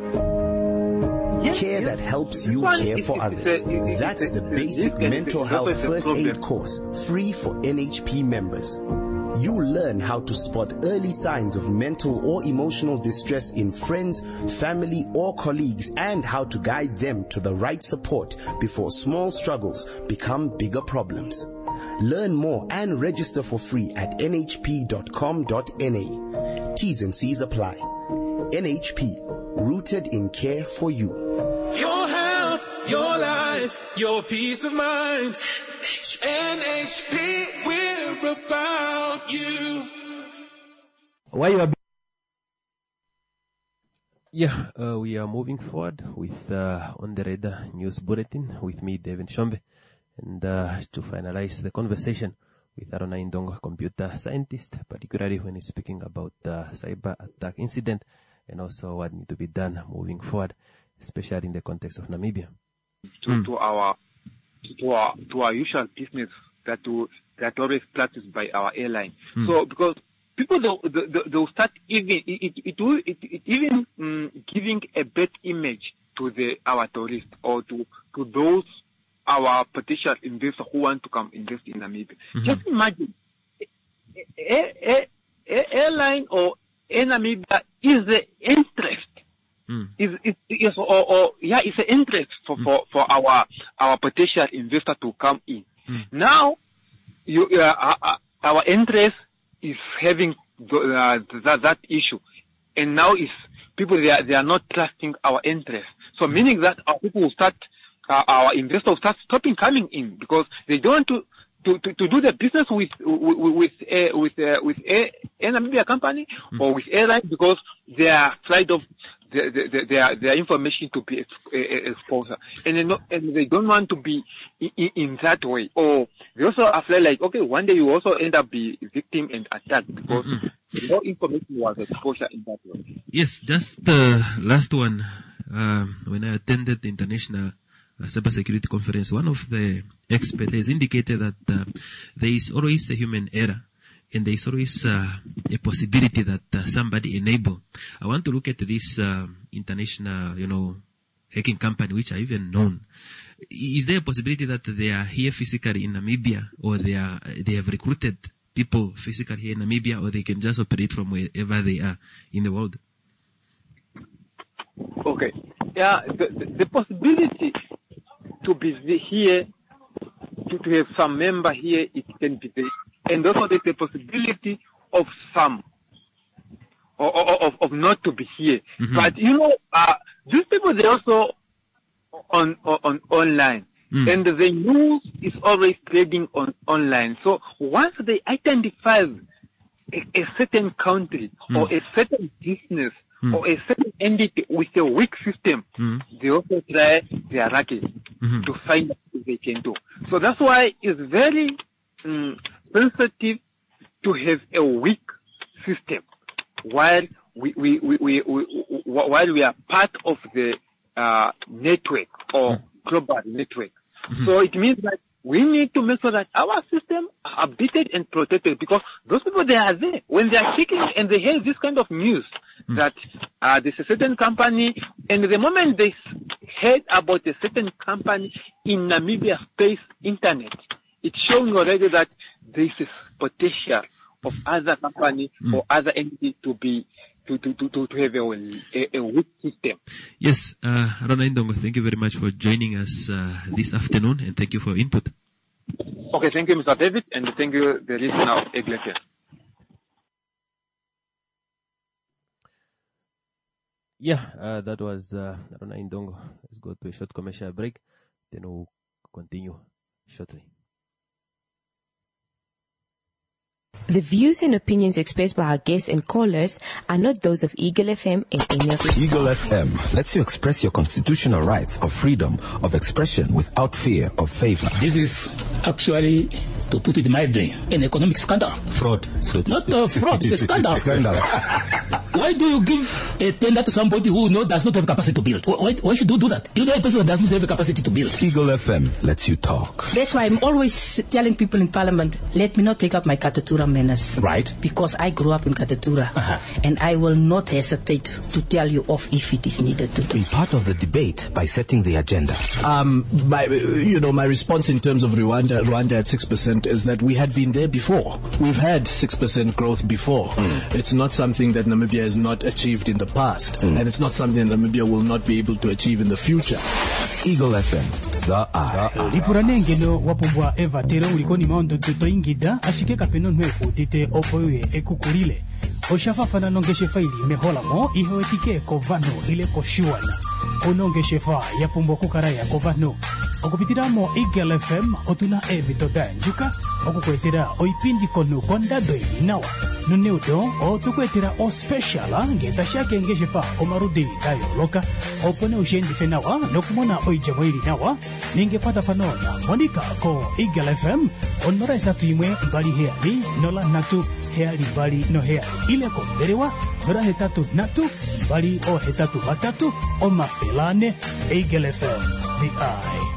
Care that helps you care for others. That's the basic mental health first aid course, free for N H P members. You learn how to spot early signs of mental or emotional distress in friends, family, or colleagues, and how to guide them to the right support before small struggles become bigger problems. Learn more and register for free at n h p dot com dot n a. T's and C's apply. N H P, rooted in care for you. Your health, your life, your peace of mind. N H P, we're about you. Why you are yeah, uh, we are moving forward with uh, On the Radar News Bulletin with me, David Shombe, and uh, to finalize the conversation with Arona Indongo, computer scientist, particularly when he's speaking about the cyber attack incident and also what needs to be done moving forward, especially in the context of Namibia. To, mm. to our to our to our usual business that to, that always practiced by our airline. Mm. So because people they'll, they'll, they'll start even it it, it, will, it, it even um, giving a bad image to the our tourists or to to those our potential investors who want to come invest in Namibia. Mm-hmm. Just imagine a, a, a airline or a Namibia is the interest. Mm. Is, is, is or, or yeah, it's an interest for, mm. for, for our our potential investor to come in. Mm. Now, you uh, uh, our interest is having uh, that that issue, and now is people they are they are not trusting our interest. So meaning that our people will start, uh, our investors will start stopping coming in because they don't want to. To, to, to do the business with with with uh, with, uh, with a, a Namibia company mm. or with airline because they are afraid of the, the, the, their their information to be exposed, and they not, and they don't want to be in, in that way. Or they also afraid like okay, one day you also end up be victim and attacked because mm-hmm. no information was exposed in that way. Yes, just the last one. Um, when I attended the international Uh, cybersecurity conference, one of the experts has indicated that uh, there is always a human error and there is always uh, a possibility that uh, somebody enable. I want to look at this uh, international, you know, hacking company, which are even known. Is there a possibility that they are here physically in Namibia, or they are they have recruited people physically here in Namibia, or they can just operate from wherever they are in the world? Okay. Yeah, the, the, the possibility to be here, to, to have some member here, it can be there. And also there's a possibility of some, or, or, of, of not to be here. Mm-hmm. But you know, uh, these people, they're also on, on, online. Mm. And the news is always trading on online. So once they identify a, a certain country mm. or a certain business, Mm. or a certain entity with a weak system, mm. they also try their racket mm-hmm. to find out what they can do. So that's why it's very um, sensitive to have a weak system while we, we, we, we, we, we while we are part of the uh, network or mm. global network. Mm-hmm. So it means that we need to make sure that our system are updated and protected because those people, they are there. When they are checking and they hear this kind of news mm. that uh, there's a certain company, and the moment they heard about a certain company in Namibia space internet, it's showing already that there is potential of other company mm. or other entity to be To, to, to, to have a, a, a weak system. Yes, uh, Arona Indongo, thank you very much for joining us uh, this afternoon, and thank you for your input. Okay, thank you, Mister David, and thank you, the listener of Iglesias. Yeah, uh, that was uh, Arona Indongo. Let's go to a short commercial break, then we'll continue shortly. The views and opinions expressed by our guests and callers are not those of Eagle F M and any of its Eagle F M lets you express your constitutional rights of freedom of expression without fear of favor. This is actually, to put it mildly, an economic scandal. Fraud. So not uh, fraud, it's a scandal. Scandal. Why do you give a tender to somebody who no, does not have capacity to build? Why, why should you do that? You know a person who does not have a capacity to build. Eagle F M lets you talk. That's why I'm always telling people in Parliament, let me not take up my Katatura manners. Right. Because I grew up in Katatura. Uh-huh. And I will not hesitate to tell you off if it is needed to. Be part of the debate by setting the agenda. Um, my, you know, my response in terms of Rwanda, Rwanda at six percent is that we had been there before. We've had six percent growth before. Mm. It's not something that Namibia has not achieved in the past. Mm. And it's not something Namibia will not be able to achieve in the future. Eagle F M, the eye. Lipuranenge no wapumbwa eva tere ulikoni maondo tuto ingida ashike kapeno nwe utite opoye ekukurile. Oshafafana nongeshe faili mehola mo iho etike kovano ile koshiwana. Onongeshe fa ya pumbo kukaraya kovano. Okupitiramo Eagle F M otuna evi toda njuka. Okukwetera oipindi konu konda doi nawa. Nuneudo o tukwetera o special ngeta shake ngeshe fa omarudi dayo loka. Opone ushendi fenawa nokumona oijamoiri nawa. Ninge pata fanona monika ko Eagle F M onora etatu imwe mbali heali nola natu heali mbali no heali. Ile ko berewa nora hetatu natu mbali o hetatu batatu o mafelane Eagle F M the eye.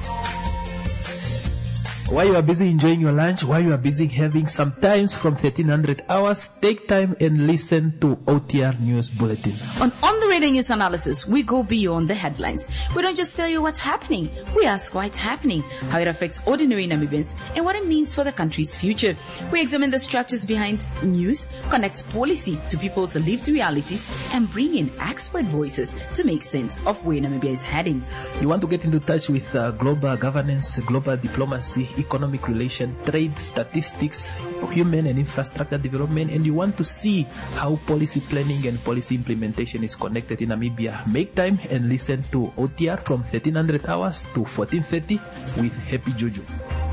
While you are busy enjoying your lunch, while you are busy having some times from thirteen hundred hours, take time and listen to O T R News Bulletin. On On the Radar News Analysis, we go beyond the headlines. We don't just tell you what's happening. We ask why it's happening, how it affects ordinary Namibians, and what it means for the country's future. We examine the structures behind news, connect policy to people's lived realities, and bring in expert voices to make sense of where Namibia is heading. You want to get into touch with uh, global governance, global diplomacy, economic relation, trade, statistics, human and infrastructure development, and you want to see how policy planning and policy implementation is connected in Namibia, make time and listen to O T R from thirteen hundred hours to fourteen thirty with Happy Juju.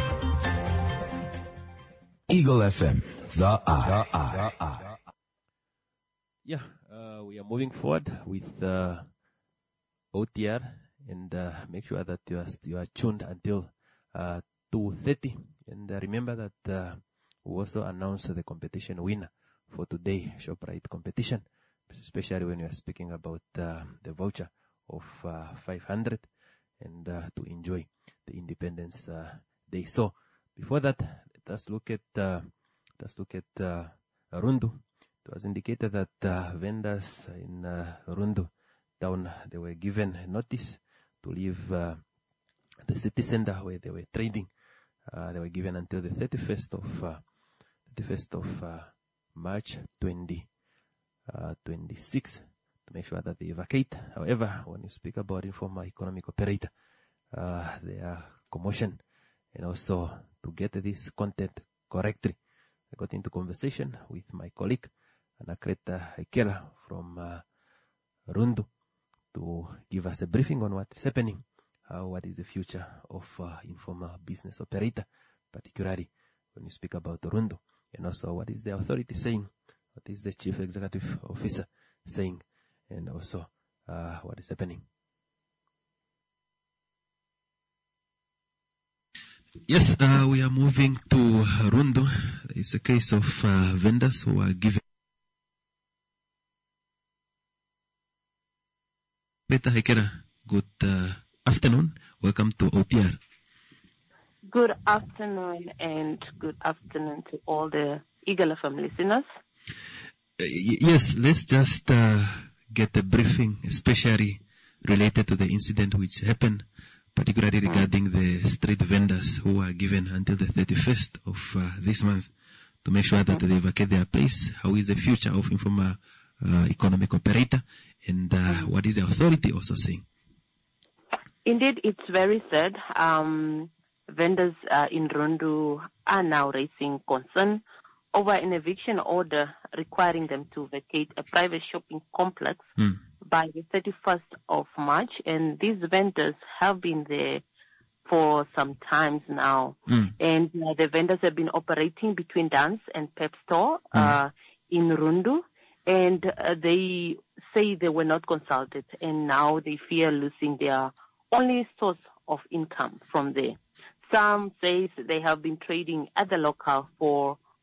Eagle F M, the eye. The eye. The eye. Yeah, uh, we are moving forward with uh, O T R, and uh, make sure that you are, you are tuned until uh, two thirty. And uh, remember that uh, we also announced the competition winner for today, ShopRite competition, especially when we are speaking about uh, the voucher of uh, five hundred and uh, to enjoy the Independence uh, Day. So before that, let us look at uh, let us look at uh, Rundu. It was indicated that uh, vendors in uh, Rundu town, they were given notice to leave uh, the city center where they were trading. Uh, they were given until the thirty-first of uh, thirty-first of uh, March twenty twenty-six to make sure that they vacate. However, when you speak about informal economic operator, uh, their commotion and also to get this content correctly, I got into conversation with my colleague Anakreta Hekela from uh, Rundu to give us a briefing on what is happening. Uh, what is the future of uh, informal business operator, particularly when you speak about Rundu, and also what is the authority saying, what is the chief executive officer saying, and also uh, what is happening. Yes, uh, we are moving to Rundu. It's a case of uh, vendors who are given. Beta Hekera, good uh, afternoon. Welcome to O T R. Good afternoon, and good afternoon to all the Eagle F M listeners. Uh, y- yes, let's just uh, get a briefing, especially related to the incident which happened, particularly regarding the street vendors who are given until the thirty-first of uh, this month to make sure that they vacate their place. How is the future of informal uh, economic operator, and uh, what is the authority also saying? Indeed, it's very sad. Um, vendors uh, in Rundu are now raising concern over an eviction order requiring them to vacate a private shopping complex mm. by the thirty-first of March. And these vendors have been there for some times now. Mm. And uh, the vendors have been operating between Dance and Pep Store uh, mm. in Rundu. And uh, they say they were not consulted. And now they fear losing their only source of income from there. Some say they have been trading at the local for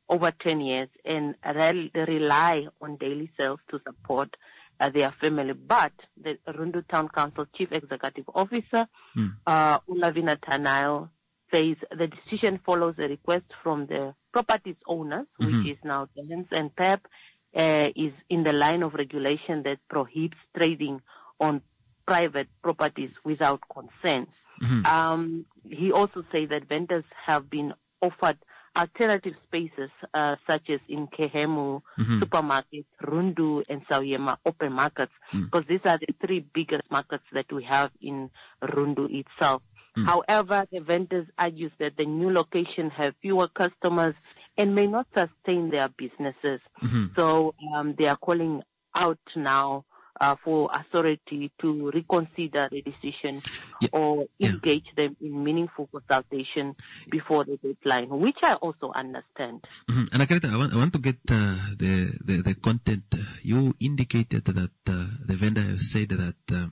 over ten years and rel- rely on daily sales to support uh, their family. But the Rundu Town Council Chief Executive Officer, Mm. uh, Ulavina Tanayo, says the decision follows a request from the properties owners, Mhm. which is now tenants, and P E P uh, is in the line of regulation that prohibits trading on private properties without consent. Mhm. Um, he also says that vendors have been offered alternative spaces, uh, such as in Kehemu Mhm. supermarket, Rundu, and Sauyema open markets, because these are the three biggest markets that we have in Rundu itself. Mm. However, the vendors argues that the new location have fewer customers and may not sustain their businesses. Mhm. So um, they are calling out now uh, for authority to reconsider the decision or engage them in meaningful consultation before the deadline, which I also understand. Mhm. And Akareta, I want, I want to get uh, the, the the content. You indicated that uh, the vendor has said that uh,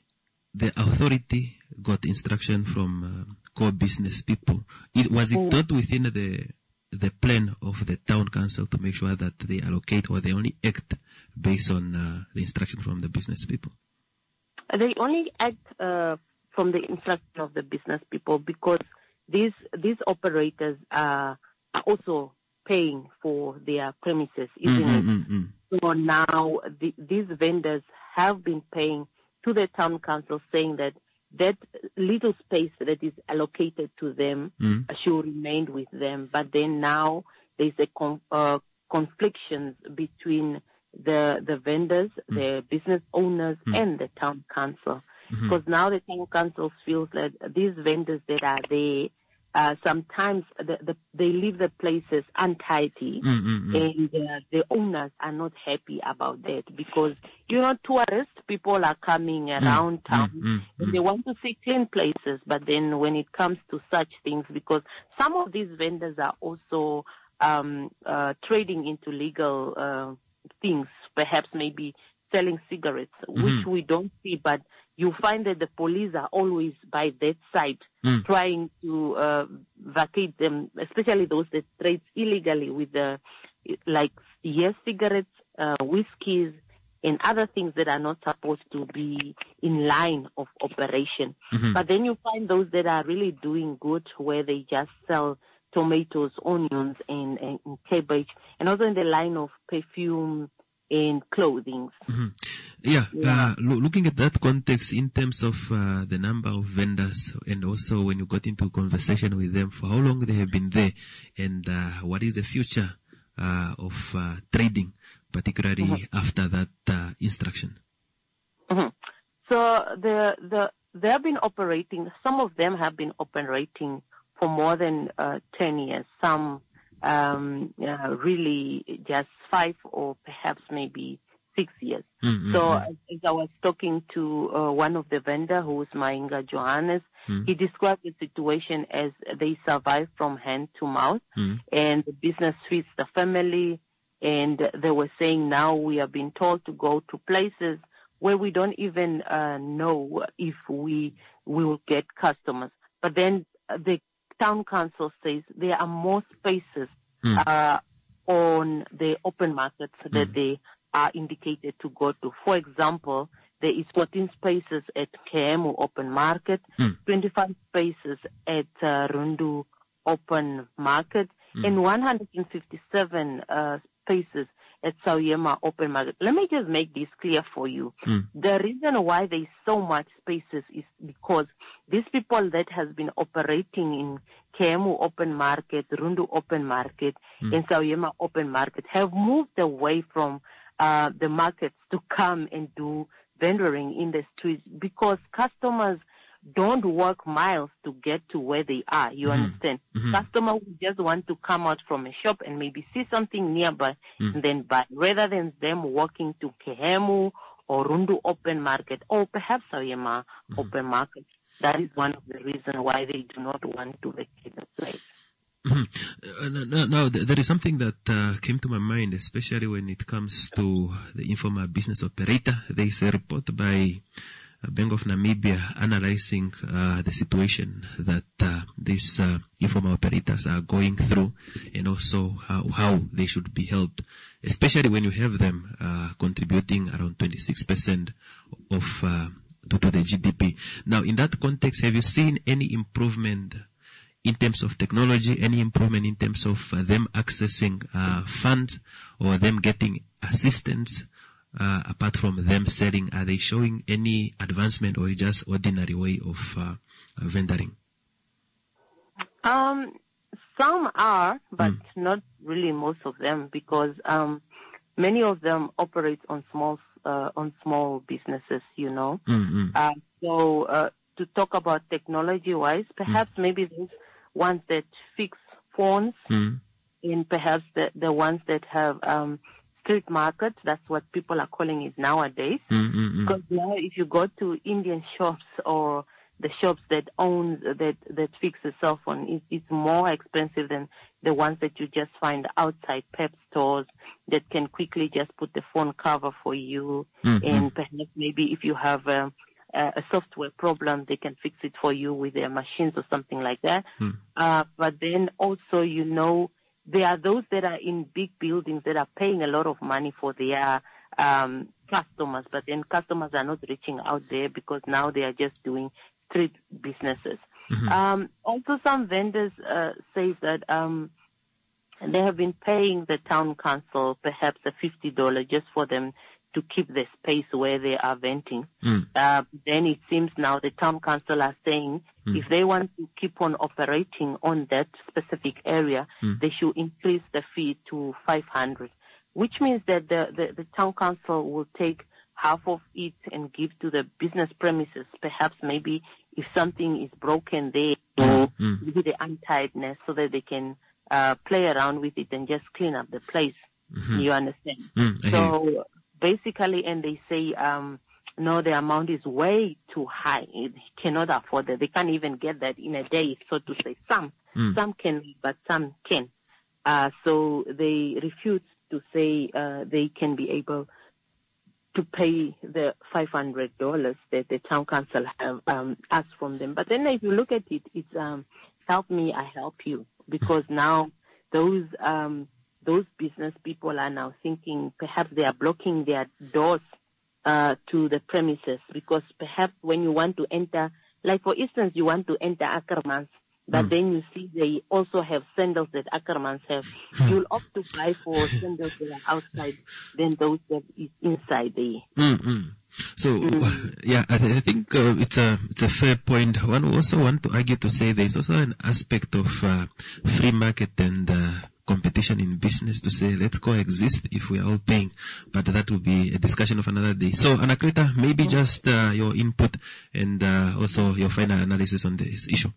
the authority got instruction from uh, core business people. Is, was it not within the the plan of the town council to make sure that they allocate or they only act based on uh, the instruction from the business people? They only act uh, from the instruction of the business people because these these operators are, are also paying for their premises, isn't Mm-hmm. it? So now the, these vendors have been paying to the town council, saying that that little space that is allocated to them Mm. should remain with them. But then now there's a con- uh, confliction between the the vendors, the business owners, Mm. and the town council. Mhm. Because now the town council feels that these vendors that are there, uh, sometimes the, the, they leave the places untidy, Mm, mm, mm. and uh, the owners are not happy about that because, you know, tourist people are coming around town mm, and they want to see clean places. But then when it comes to such things, because some of these vendors are also um, uh, trading into legal uh, things, perhaps maybe selling cigarettes, which Mhm. we don't see, but you find that the police are always by that side Mm. trying to uh, vacate them, especially those that trade illegally with the, like, yes, cigarettes, uh, whiskeys, and other things that are not supposed to be in line of operation. Mhm. But then you find those that are really doing good, where they just sell tomatoes, onions, and, and, and cabbage, and also in the line of perfume and clothing. Mhm. Yeah, Uh, lo- looking at that context in terms of uh, the number of vendors and also when you got into conversation with them, for how long they have been there and uh, what is the future uh, of uh, trading, particularly Mhm. after that uh, instruction? Mhm. So the the they have been operating. Some of them have been operating for more than uh, ten years. Some um, uh, really just five or perhaps maybe six years. Mm, mm, So mm. as, as I was talking to uh, one of the vendor, who is Mainga Johannes, Mm. he described the situation as they survive from hand to mouth, Mm. and the business feeds the family. And they were saying now we are being told to go to places where we don't even uh, know if we will get customers. But then uh, the town council says there are more spaces Mm. uh, on the open markets that they are indicated to go to. For example, there is fourteen spaces at Kehemu Open Market, Mm. twenty-five spaces at uh, Rundu Open Market, Mm. and one hundred fifty-seven uh, spaces at Sauyema Open Market. Let me just make this clear for you. Mm. The reason why there is so much spaces is because these people that has been operating in Kehemu Open Market, Rundu Open Market, Mm. and Sauyema Open Market have moved away from uh, the markets to come and do vendoring in the streets because customers don't walk miles to get to where they are. You Mhm. understand? Mhm. Customers just want to come out from a shop and maybe see something nearby Mm. and then buy, rather than them walking to Kehemu or Rundu Open Market or perhaps Sauyema Open Market. That is one of the reasons why they do not want to vacate the place. Mhm. Uh, no, no, no, th- there is something that uh, came to my mind, especially when it comes to the informal business operator. There is a report by uh, Bank of Namibia analyzing uh, the situation that uh, these uh, informal operators are going through, and also how, how they should be helped, especially when you have them uh, contributing around twenty-six percent of uh, to, to the G D P. Now, in that context, have you seen any improvement in terms of technology, any improvement in terms of uh, them accessing uh, funds or them getting assistance? Uh, apart from them selling, are they showing any advancement or just ordinary way of uh, uh, vendoring? Um, some are, but Mm. not really most of them, because um, many of them operate on small uh, on small businesses. You know, Mm-hmm. uh, so uh, to talk about technology-wise, perhaps maybe those ones that fix phones, Mm. and perhaps the the ones that have um, street markets. That's what people are calling it nowadays. Mm-hmm. Because now, if you go to Indian shops or the shops that own that that fix a cell phone, it, it's more expensive than the ones that you just find outside pep stores that can quickly just put the phone cover for you, Mhm. and perhaps maybe if you have a, a software problem, they can fix it for you with their machines or something like that. Mm. Uh, but then also, you know, there are those that are in big buildings that are paying a lot of money for their um, customers, but then customers are not reaching out there because now they are just doing street businesses. Mhm. Um, also, some vendors uh, say that um, they have been paying the town council perhaps a fifty dollars just for them to keep the space where they are venting. Mm. Uh, then it seems now the town council are saying Mm. if they want to keep on operating on that specific area, Mm. they should increase the fee to five hundred, which means that the, the, the town council will take half of it and give to the business premises. Perhaps maybe if something is broken there, or Mm. maybe the untidiness, so that they can uh, play around with it and just clean up the place. Mhm. You understand? Mm, I hear you. So basically, and they say, um, no, the amount is way too high. It cannot afford that. They can't even get that in a day, so to say. Some, Mm. some can, but some can. Uh, so they refuse to say uh, they can be able to pay the five hundred dollars that the town council have um, asked from them. But then if you look at it, it's um, help me, I help you, because now those um, those business people are now thinking perhaps they are blocking their doors uh, to the premises, because perhaps when you want to enter, like for instance, you want to enter Ackermans, but Mm. then you see they also have sandals that Ackermans have. You'll opt to buy for sandals that are outside than those that is inside there. Mm-mm. So, yeah, I, I think uh, it's a it's a fair point. One also want to argue to say there is also an aspect of uh, free market and uh, competition in business, to say let's coexist if we are all paying, but that will be a discussion of another day. So, Anakrita, maybe just uh, your input and uh, also your final analysis on this issue.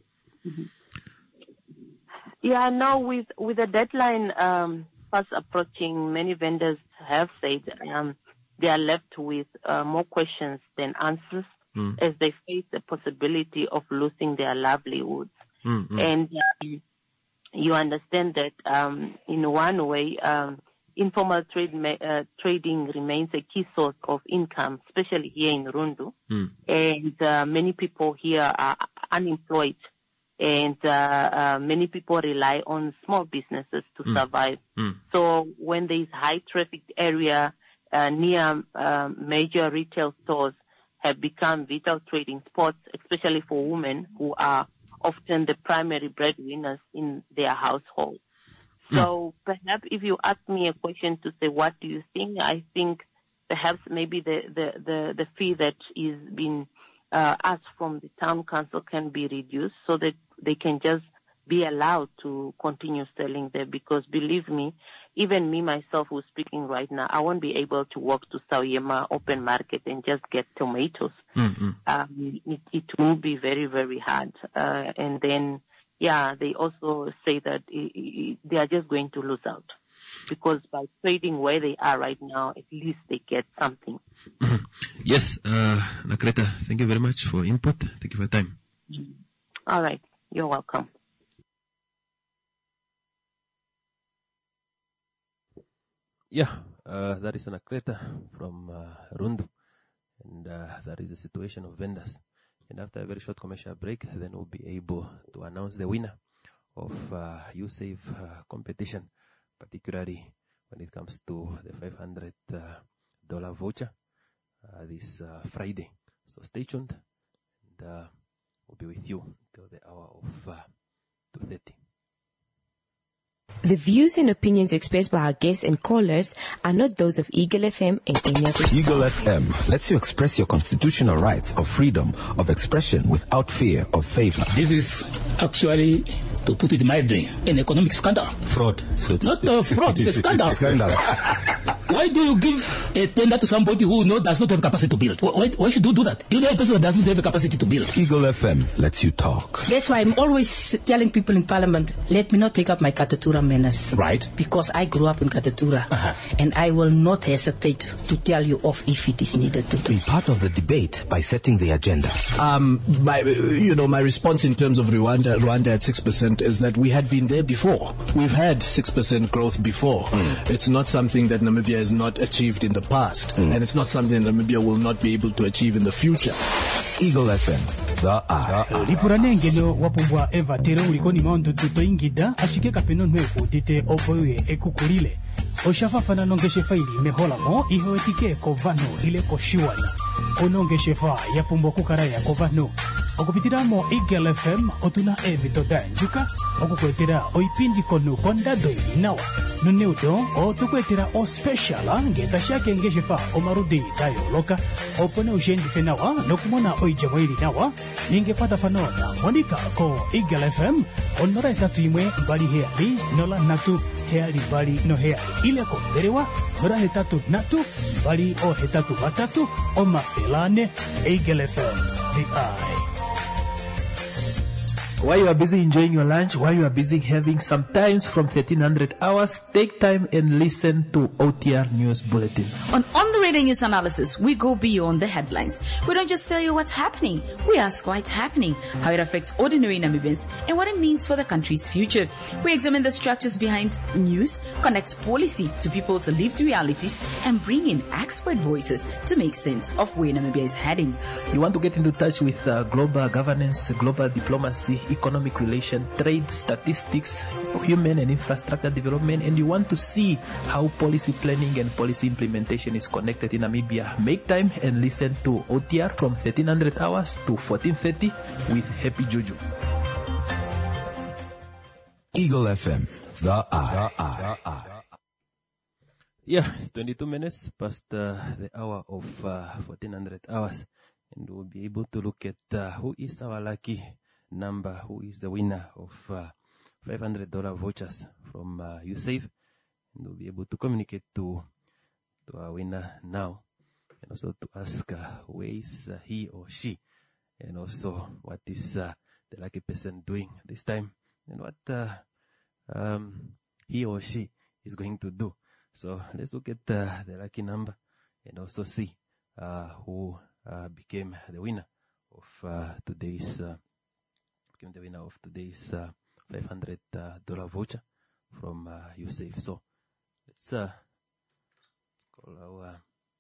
Yeah, no, with with the deadline um, fast approaching, many vendors have said um, they are left with uh, more questions than answers, Mm. as they face the possibility of losing their livelihoods. Mm-mm. And um, you understand that um, in one way, um, informal trade ma- uh, trading remains a key source of income, especially here in Rundu. Mm. And uh, many people here are unemployed, and uh, uh, many people rely on small businesses to Mm. survive. Mm. So when there is high traffic area uh, near uh, major retail stores, have become vital trading spots, especially for women who are often the primary breadwinners in their household. So perhaps if you ask me a question to say, what do you think? I think perhaps maybe the, the, the, the fee that is being uh, asked from the town council can be reduced so that they can just be allowed to continue selling there, because believe me, even me myself who's speaking right now, I won't be able to walk to Sauyema open market and just get tomatoes. Mm-mm. Um, it, it will be very, very hard. Uh, and then, yeah, they also say that i i they are just going to lose out, because by trading where they are right now, at least they get something. Mhm. Yes, uh, Nakreta, thank you very much for input. Thank you for your time. All right. You're welcome. Yeah, uh, that is Anakreta from uh, Rundu. And uh, that is the situation of vendors. And after a very short commercial break, then we'll be able to announce the winner of uh, USAVE uh, competition, particularly when it comes to the five hundred dollars uh, voucher uh, this uh, Friday. So stay tuned, and uh, we'll be with you until the hour of uh, two thirty. The views and opinions expressed by our guests and callers are not those of Eagle F M and any other station. Eagle F M lets you express your constitutional rights of freedom of expression without fear of favor. This is actually, to put it mildly, an economic scandal. Fraud. So Not a fraud, it's a scandal. Scandal. Why do you give a tender to somebody who no, does not have capacity to build? Why, why should you do that? You know a person who does not have a capacity to build. Eagle F M lets you talk. That's why I'm always telling people in Parliament, let me not take up my Katatura manners. Right. Because I grew up in Katatura. Uh-huh. And I will not hesitate to tell you off if it is needed to do. Be part of the debate by setting the agenda. Um, my, you know, my response in terms of Rwanda, Rwanda at six percent is that we had been there before. We've had six percent growth before. Mm. It's not something that Namibia has not achieved in the past. Mm. And it's not something that Namibia will not be able to achieve in the future. Eagle F M, the eye. Lipuranengelo wapumbwa eva tere ulikoni maundu tuto ingida ashike kapeno nweko dite opoye ekukurile. Oshafafana nongeshe faili mehola mo iho etike kovano ile koshiwana. Onongeshe fa yapumbwa kukaraya kovano. Okupitiramo Eagle F M otuna evito danjuka okukwetera oipindi kono kondado inawa nuneudo otukwetera o special ngeta shake ngeshefa omarudi dayo loka opone ushendi fenawa nokumona oijamwiri nawa ningepata fanona monika ko Eagle F M onora tatu imwe bali heali nola natu heali bali no heali ile ko derewa nora hetatu natu bali o hetatu batatu o mafelane Eagle F M the eye. While you are busy enjoying your lunch, while you are busy having some times from thirteen hundred hours, take time and listen to O T R News Bulletin. On On the Radio News Analysis, we go beyond the headlines. We don't just tell you what's happening. We ask why it's happening, how it affects ordinary Namibians, and what it means for the country's future. We examine the structures behind news, connect policy to people's lived realities, and bring in expert voices to make sense of where Namibia is heading. You want to get into touch with uh, global governance, global diplomacy, economic relation, trade, statistics, human and infrastructure development, and you want to see how policy planning and policy implementation is connected in Namibia, make time and listen to O T R from thirteen hundred hours to fourteen thirty with Happy Juju. Eagle F M, the eye. The eye. The eye. Yeah, it's twenty-two minutes past uh, the hour of uh, fourteen hundred hours, and we'll be able to look at uh, who is our lucky number, who is the winner of uh, five hundred dollars vouchers from uh, USAVE, and we'll be able to communicate to to our winner now, and also to ask uh, where is uh, he or she, and also what is uh, the lucky person doing this time, and what uh, um, he or she is going to do. So let's look at uh, the lucky number and also see uh, who uh, became the winner of uh, today's uh, became the winner of today's uh, five hundred dollars voucher from uh, USAVE. So let's uh, let's call our. Uh,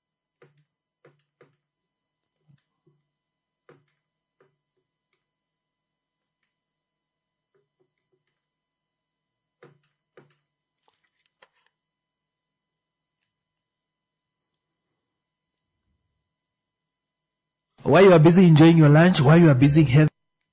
While you are busy enjoying your lunch, while you are busy having.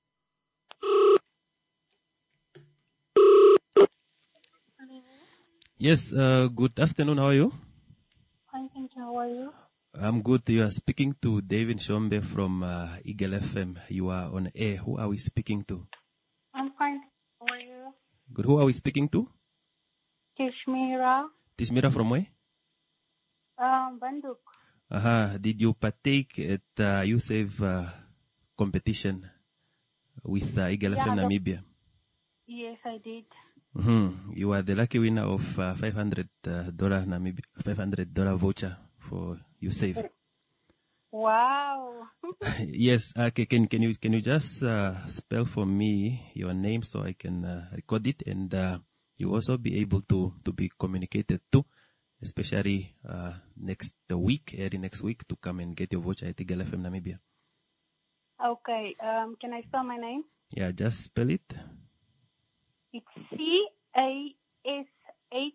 Yes, uh, good afternoon. How are you? Fine, thank you. How are you? I'm good. You are speaking to David Shombe from uh, Eagle F M. You are on air. Who are we speaking to? I'm fine. How are you? Good. Who are we speaking to? Tishmira. Tishmira from where? Um, Banduk. Uh-huh. Did you partake at uh, USAVE uh, competition with uh, Eagle Yeah, F M the- Namibia? Yes, I did. Mm-hmm. You are the lucky winner of uh, five hundred dollars Namibia, five hundred dollars voucher for USAVE. Wow. Yes. Okay. Can can you can you just uh, spell for me your name so I can uh, record it, and uh, you also be able to to be communicated to, especially uh, next the week, early next week, to come and get your voucher at Eagle F M Namibia. Okay. Um, can I spell my name? Yeah, just spell it. It's C A S H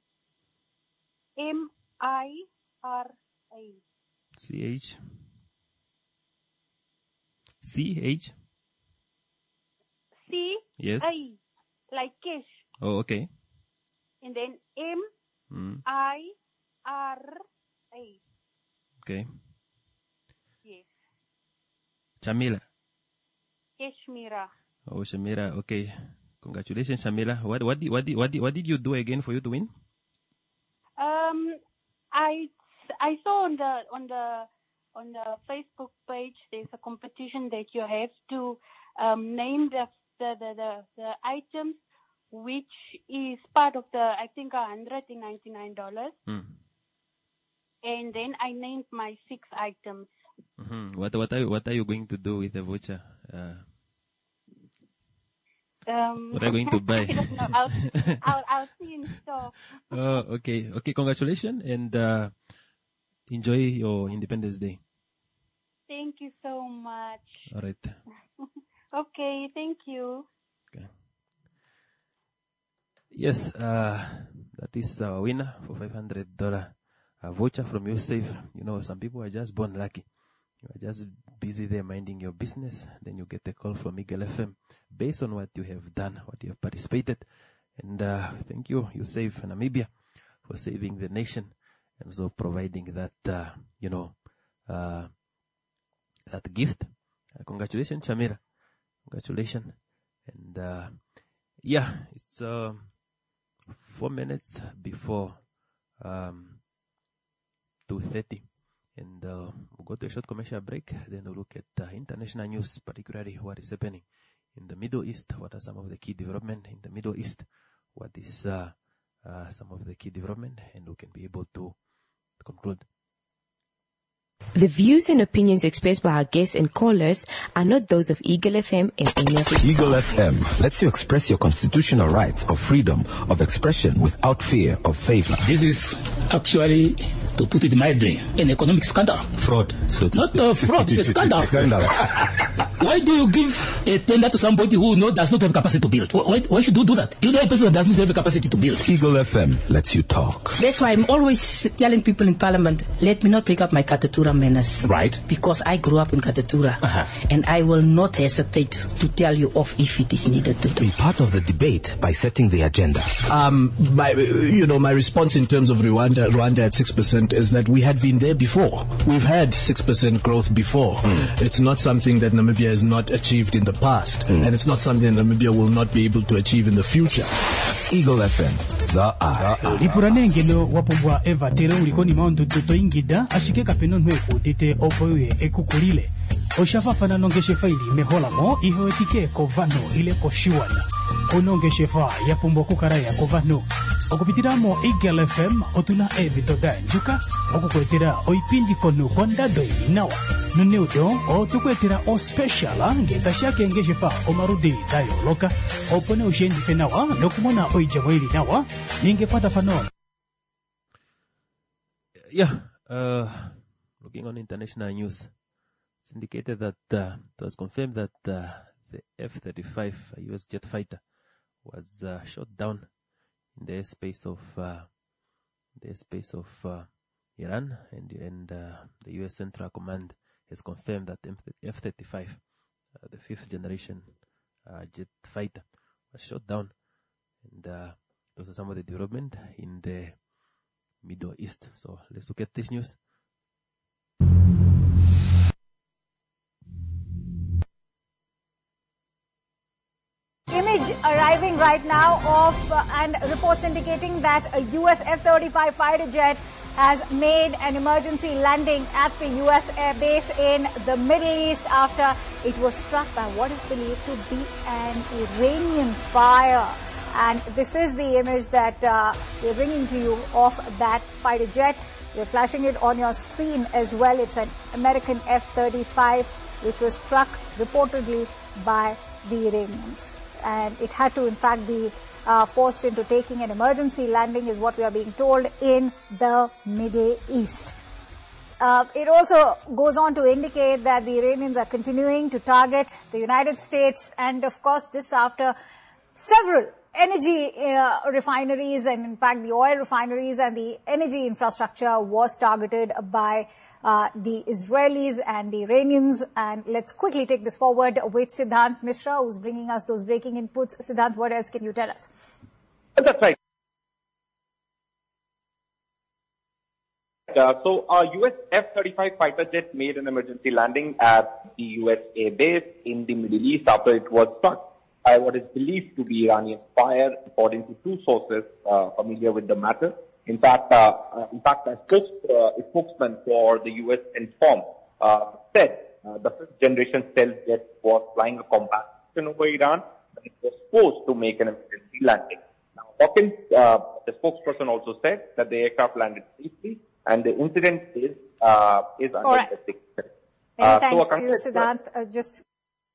M I R A. C H. C H. C Yes. A, like cash, Oh, okay. and then M Mm, I R A. okay. Yes. Shamila. Kashmira. Oh, Shamira. Okay. Congratulations, Shamila. What what did what did what did, what did you do again for you to win? Um, I I saw on the on the on the Facebook page there's a competition that you have to um, name the the, the the the items which is part of the I think a hundred and ninety nine dollars, Mm. and then I named my six items. Mm-hmm. What what are you, what are you going to do with the voucher? Uh, Um, what are you going to buy? I don't know. I'll, I'll, I'll see in store. Oh, okay. Okay, congratulations and uh, enjoy your Independence Day. Thank you so much. All right. Okay, thank you. Yes, uh, that is our winner for five hundred dollars uh, voucher from YouSave. You know, some people are just born lucky. You are just busy there minding your business. Then you get a call from Eagle F M based on what you have done, what you have participated. And uh, thank you, YouSave Namibia, for saving the nation and so providing that, uh, you know, uh, that gift. Uh, congratulations, Shamira. Congratulations. And uh, yeah, it's uh, four minutes before um, two thirty. And uh, we'll go to a short commercial break. Then we'll look at uh, international news, particularly what is happening in the Middle East. What are some of the key developments in the Middle East? What is uh, uh, some of the key development? And we can be able to conclude. The views and opinions expressed by our guests and callers are not those of Eagle F M and any of its Eagle F M lets you express your constitutional rights of freedom of expression without fear of favor. This is actually, to put it mildly, an economic scandal. Fraud. So Not a fraud, it's a scandal. Scandal. Why do you give a tender to somebody who no, does not have capacity to build? Why, why should you do that? You know a person that does not have a capacity to build. Eagle F M lets you talk. That's why I'm always telling people in Parliament, let me not take up my Katatura manners. Right. Because I grew up in Katatura. Uh-huh. And I will not hesitate to tell you off if it is needed to do. Be part of the debate by setting the agenda. Um, my, you know, my response in terms of Rwanda, Rwanda at six percent is that we had been there before. We've had six percent growth before. Mm. It's not something that Namibia has not achieved in the past. Mm. And it's not something that Namibia will not be able to achieve in the future. Eagle F M. The eye. Ipuranenge no wapumbwa eva tere ulikoni maundu tuto ingida ashike kapeno nweku tite opoye ekukulile. Oshafafana nongeshe faili mehola mo iho etike kovano ile koshiwana. Onongeshe fa ya pumbo kukaraya kovano. Okupitiramo Eagle F M otuna evito da njuka. Okukwetera oipindi konu konda doi nawa. Nuneudo o tukwetera o speciala ngeta shake ngeshe fa omarudi dayo loka. Opone ushendi fenawa lokumona oijamwili nawa. Ningepata fano. Yeah, uh, looking on international news, it's indicated that uh, it was confirmed that uh, the F thirty-five U S jet fighter was uh, shot down in the airspace of uh, the airspace of uh, Iran, and and uh, the U S Central Command has confirmed that F thirty-five, uh, the fifth generation uh, jet fighter, was shot down, and uh, those are some of the development in the Middle East. So let's look at this news. Image arriving right now of uh, and reports indicating that a U S F thirty-five fighter jet has made an emergency landing at the U S air base in the Middle East after it was struck by what is believed to be an Iranian fire. And this is the image that uh, we're bringing to you of that fighter jet. We're flashing it on your screen as well. It's an American F thirty-five which was struck reportedly by the Iranians. And it had to, in fact, be uh, forced into taking an emergency landing, is what we are being told, in the Middle East. Uh, it also goes on to indicate that the Iranians are continuing to target the United States, and of course this after several energy uh, refineries, and in fact the oil refineries and the energy infrastructure was targeted by uh, the Israelis and the Iranians. And let's quickly take this forward with Siddhant Mishra, who's bringing us those breaking inputs. Siddhant, what else can you tell us? That's right. Uh, so, our U S F thirty-five fighter jet made an emergency landing at the U S Air Base in the Middle East after it was struck by what is believed to be Iranian fire, according to two sources uh, familiar with the matter. In fact, uh, uh, in fact, a, spokes, uh, a spokesman for the U S Inform uh, said uh, the fifth generation stealth jet was flying a combat mission over Iran, and it was forced to make an emergency landing. Now, Hawkins, uh, the spokesperson, also said that the aircraft landed safely, and the incident is uh, is under right. investigation. Many Uh, thanks so to you, Siddhant. Uh, just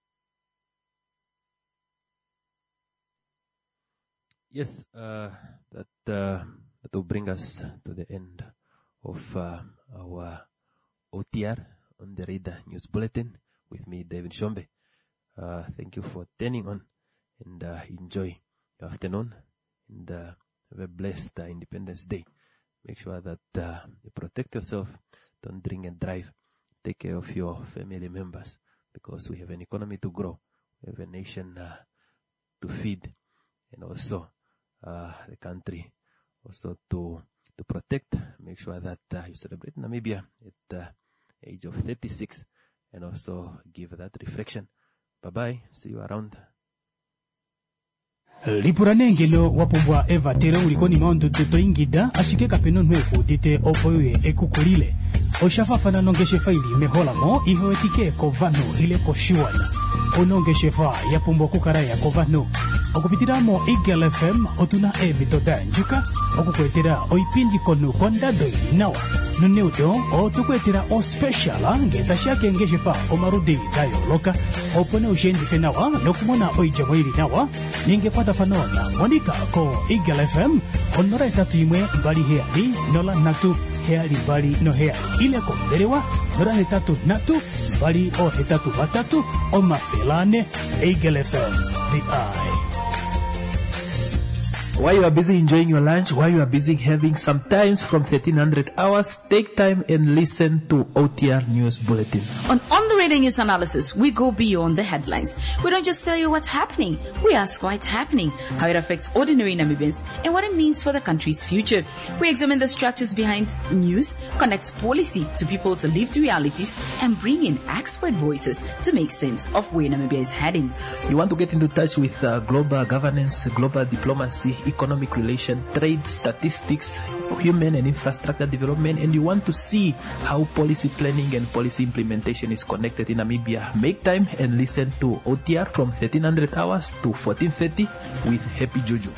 Yes, uh, that uh, that will bring us to the end of uh, our O T R on the Radar News Bulletin with me, David Shombe. Uh, thank you for turning on, and uh, enjoy your afternoon, and uh, have a blessed uh, Independence Day. Make sure that uh, you protect yourself, don't drink and drive, take care of your family members, because we have an economy to grow, we have a nation uh, to feed, and also uh, the country also to to protect. Make sure that uh, you celebrate Namibia at the uh, age of thirty-six, and also give that reflection. Bye bye, see you around. Lipurane ngeno wapumbwa eva tere ulikoni maondo tuto ingida ashike kapeno nweku dite opoye ekukulile oshafafana nongeshe faili mehola mo iho etike kovano ile koshiwana onongeshe fa yapumbwa kukaraya kovano okupitiramo Eagle F M otuna ebitoda njuka okukwetera oipindi konu kondado nawa nuneudo otukwetera o special ngeta shake ngeshe fa omarudi dayo loka opone ushendi fenawa nokumona oijamo ili nawa ninge kwata fanona monika ko Eagle F M onora tatu imwe bali heali nola natu heali bali no heali ile konderewa nora hetatu natu bali o hetatu batatu o mafelane Eagle F M the eye. While you are busy enjoying your lunch, while you are busy having some times from thirteen hundred hours, take time and listen to O T R News Bulletin. On On the Radar News Analysis, we go beyond the headlines. We don't just tell you what's happening. We ask why it's happening, how it affects ordinary Namibians, and what it means for the country's future. We examine the structures behind news, connect policy to people's lived realities, and bring in expert voices to make sense of where Namibia is heading. You want to get into touch with uh, global governance, global diplomacy, economic relation, trade, statistics, human and infrastructure development, and you want to see how policy planning and policy implementation is connected in Namibia, make time and listen to O T R from thirteen hundred hours to fourteen thirty with Happy Juju.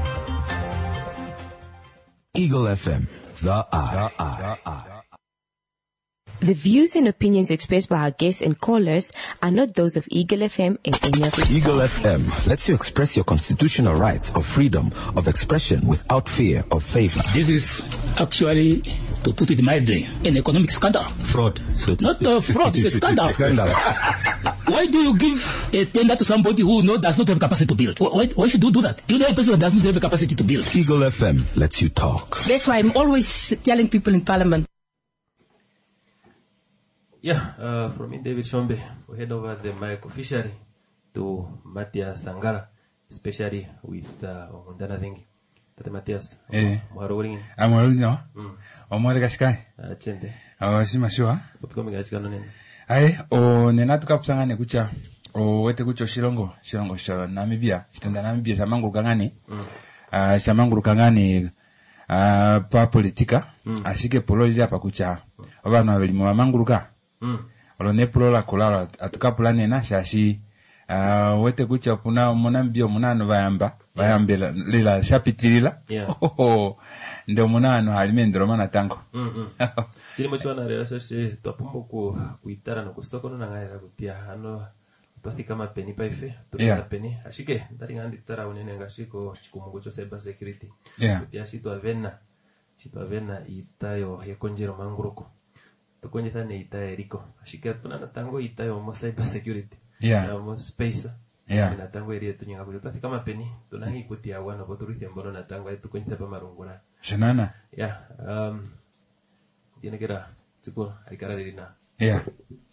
Eagle F M, the eye. The eye. The eye. The views and opinions expressed by our guests and callers are not those of Eagle F M and any other station. Eagle F M lets you express your constitutional rights of freedom of expression without fear of favor. This is actually, to put it mildly, an economic scandal. Fraud. So Not uh, fraud, it's a scandal. Scandal. Why do you give a tender to somebody who no, does not have capacity to build? Why, why should you do that? You know a person that doesn't have a capacity to build. Eagle F M lets you talk. That's why I'm always telling people in Parliament. Yeah, uh, from me, David Shombe, we head over the mic officially to Matthias Sangala, especially with uh, Omundana Thingi. Tate Matthias, eh, Mwaroling. I'm already now. Omore Gaskai. Ah, Chente. Oh, Simashua. Upikomi Gashkano Nene. Aye, o Nenatu Kapsangane Kucha, o Wete Kucho Shilongo, Shilongo Shaw, Namibia, Stunda Namibia, Samangu Kangani, ah, Samangu Kangani, ah, pa politika, ashike poloja pakucha, obana wali mwamanguruka. Mm. Olone pulola kulala atukapula nena shashi uh, wete kucha puna munambio munano bayamba bayambela lila shapitilila yeah. oh, oh, ndio munano halimendro mana tango mm -hmm. Chini mochwana rela shashi topumbo ku kuitara no kusoko no nangaira kutia ano Tuathi kama peni paife, tuathi Yeah. peni. Ashike, ndari ngandi tara unene ngashiko chikumungu cho cyber security. Yeah. Tutia shitu avena, shitu avena itayo yekonjero manguruko. Tukonje thane itayo eriko. Ashike tunana tango itayo mo cyber security. Yeah. Na mo space. Yeah. Na tango eri tunyanga kujo tuathi kama peni, tunahi kutia wana poturithi mbono na tango etu konje pa marungura. Shanana. Yeah, um tiene que era, chico, hay cara de irina. Yeah.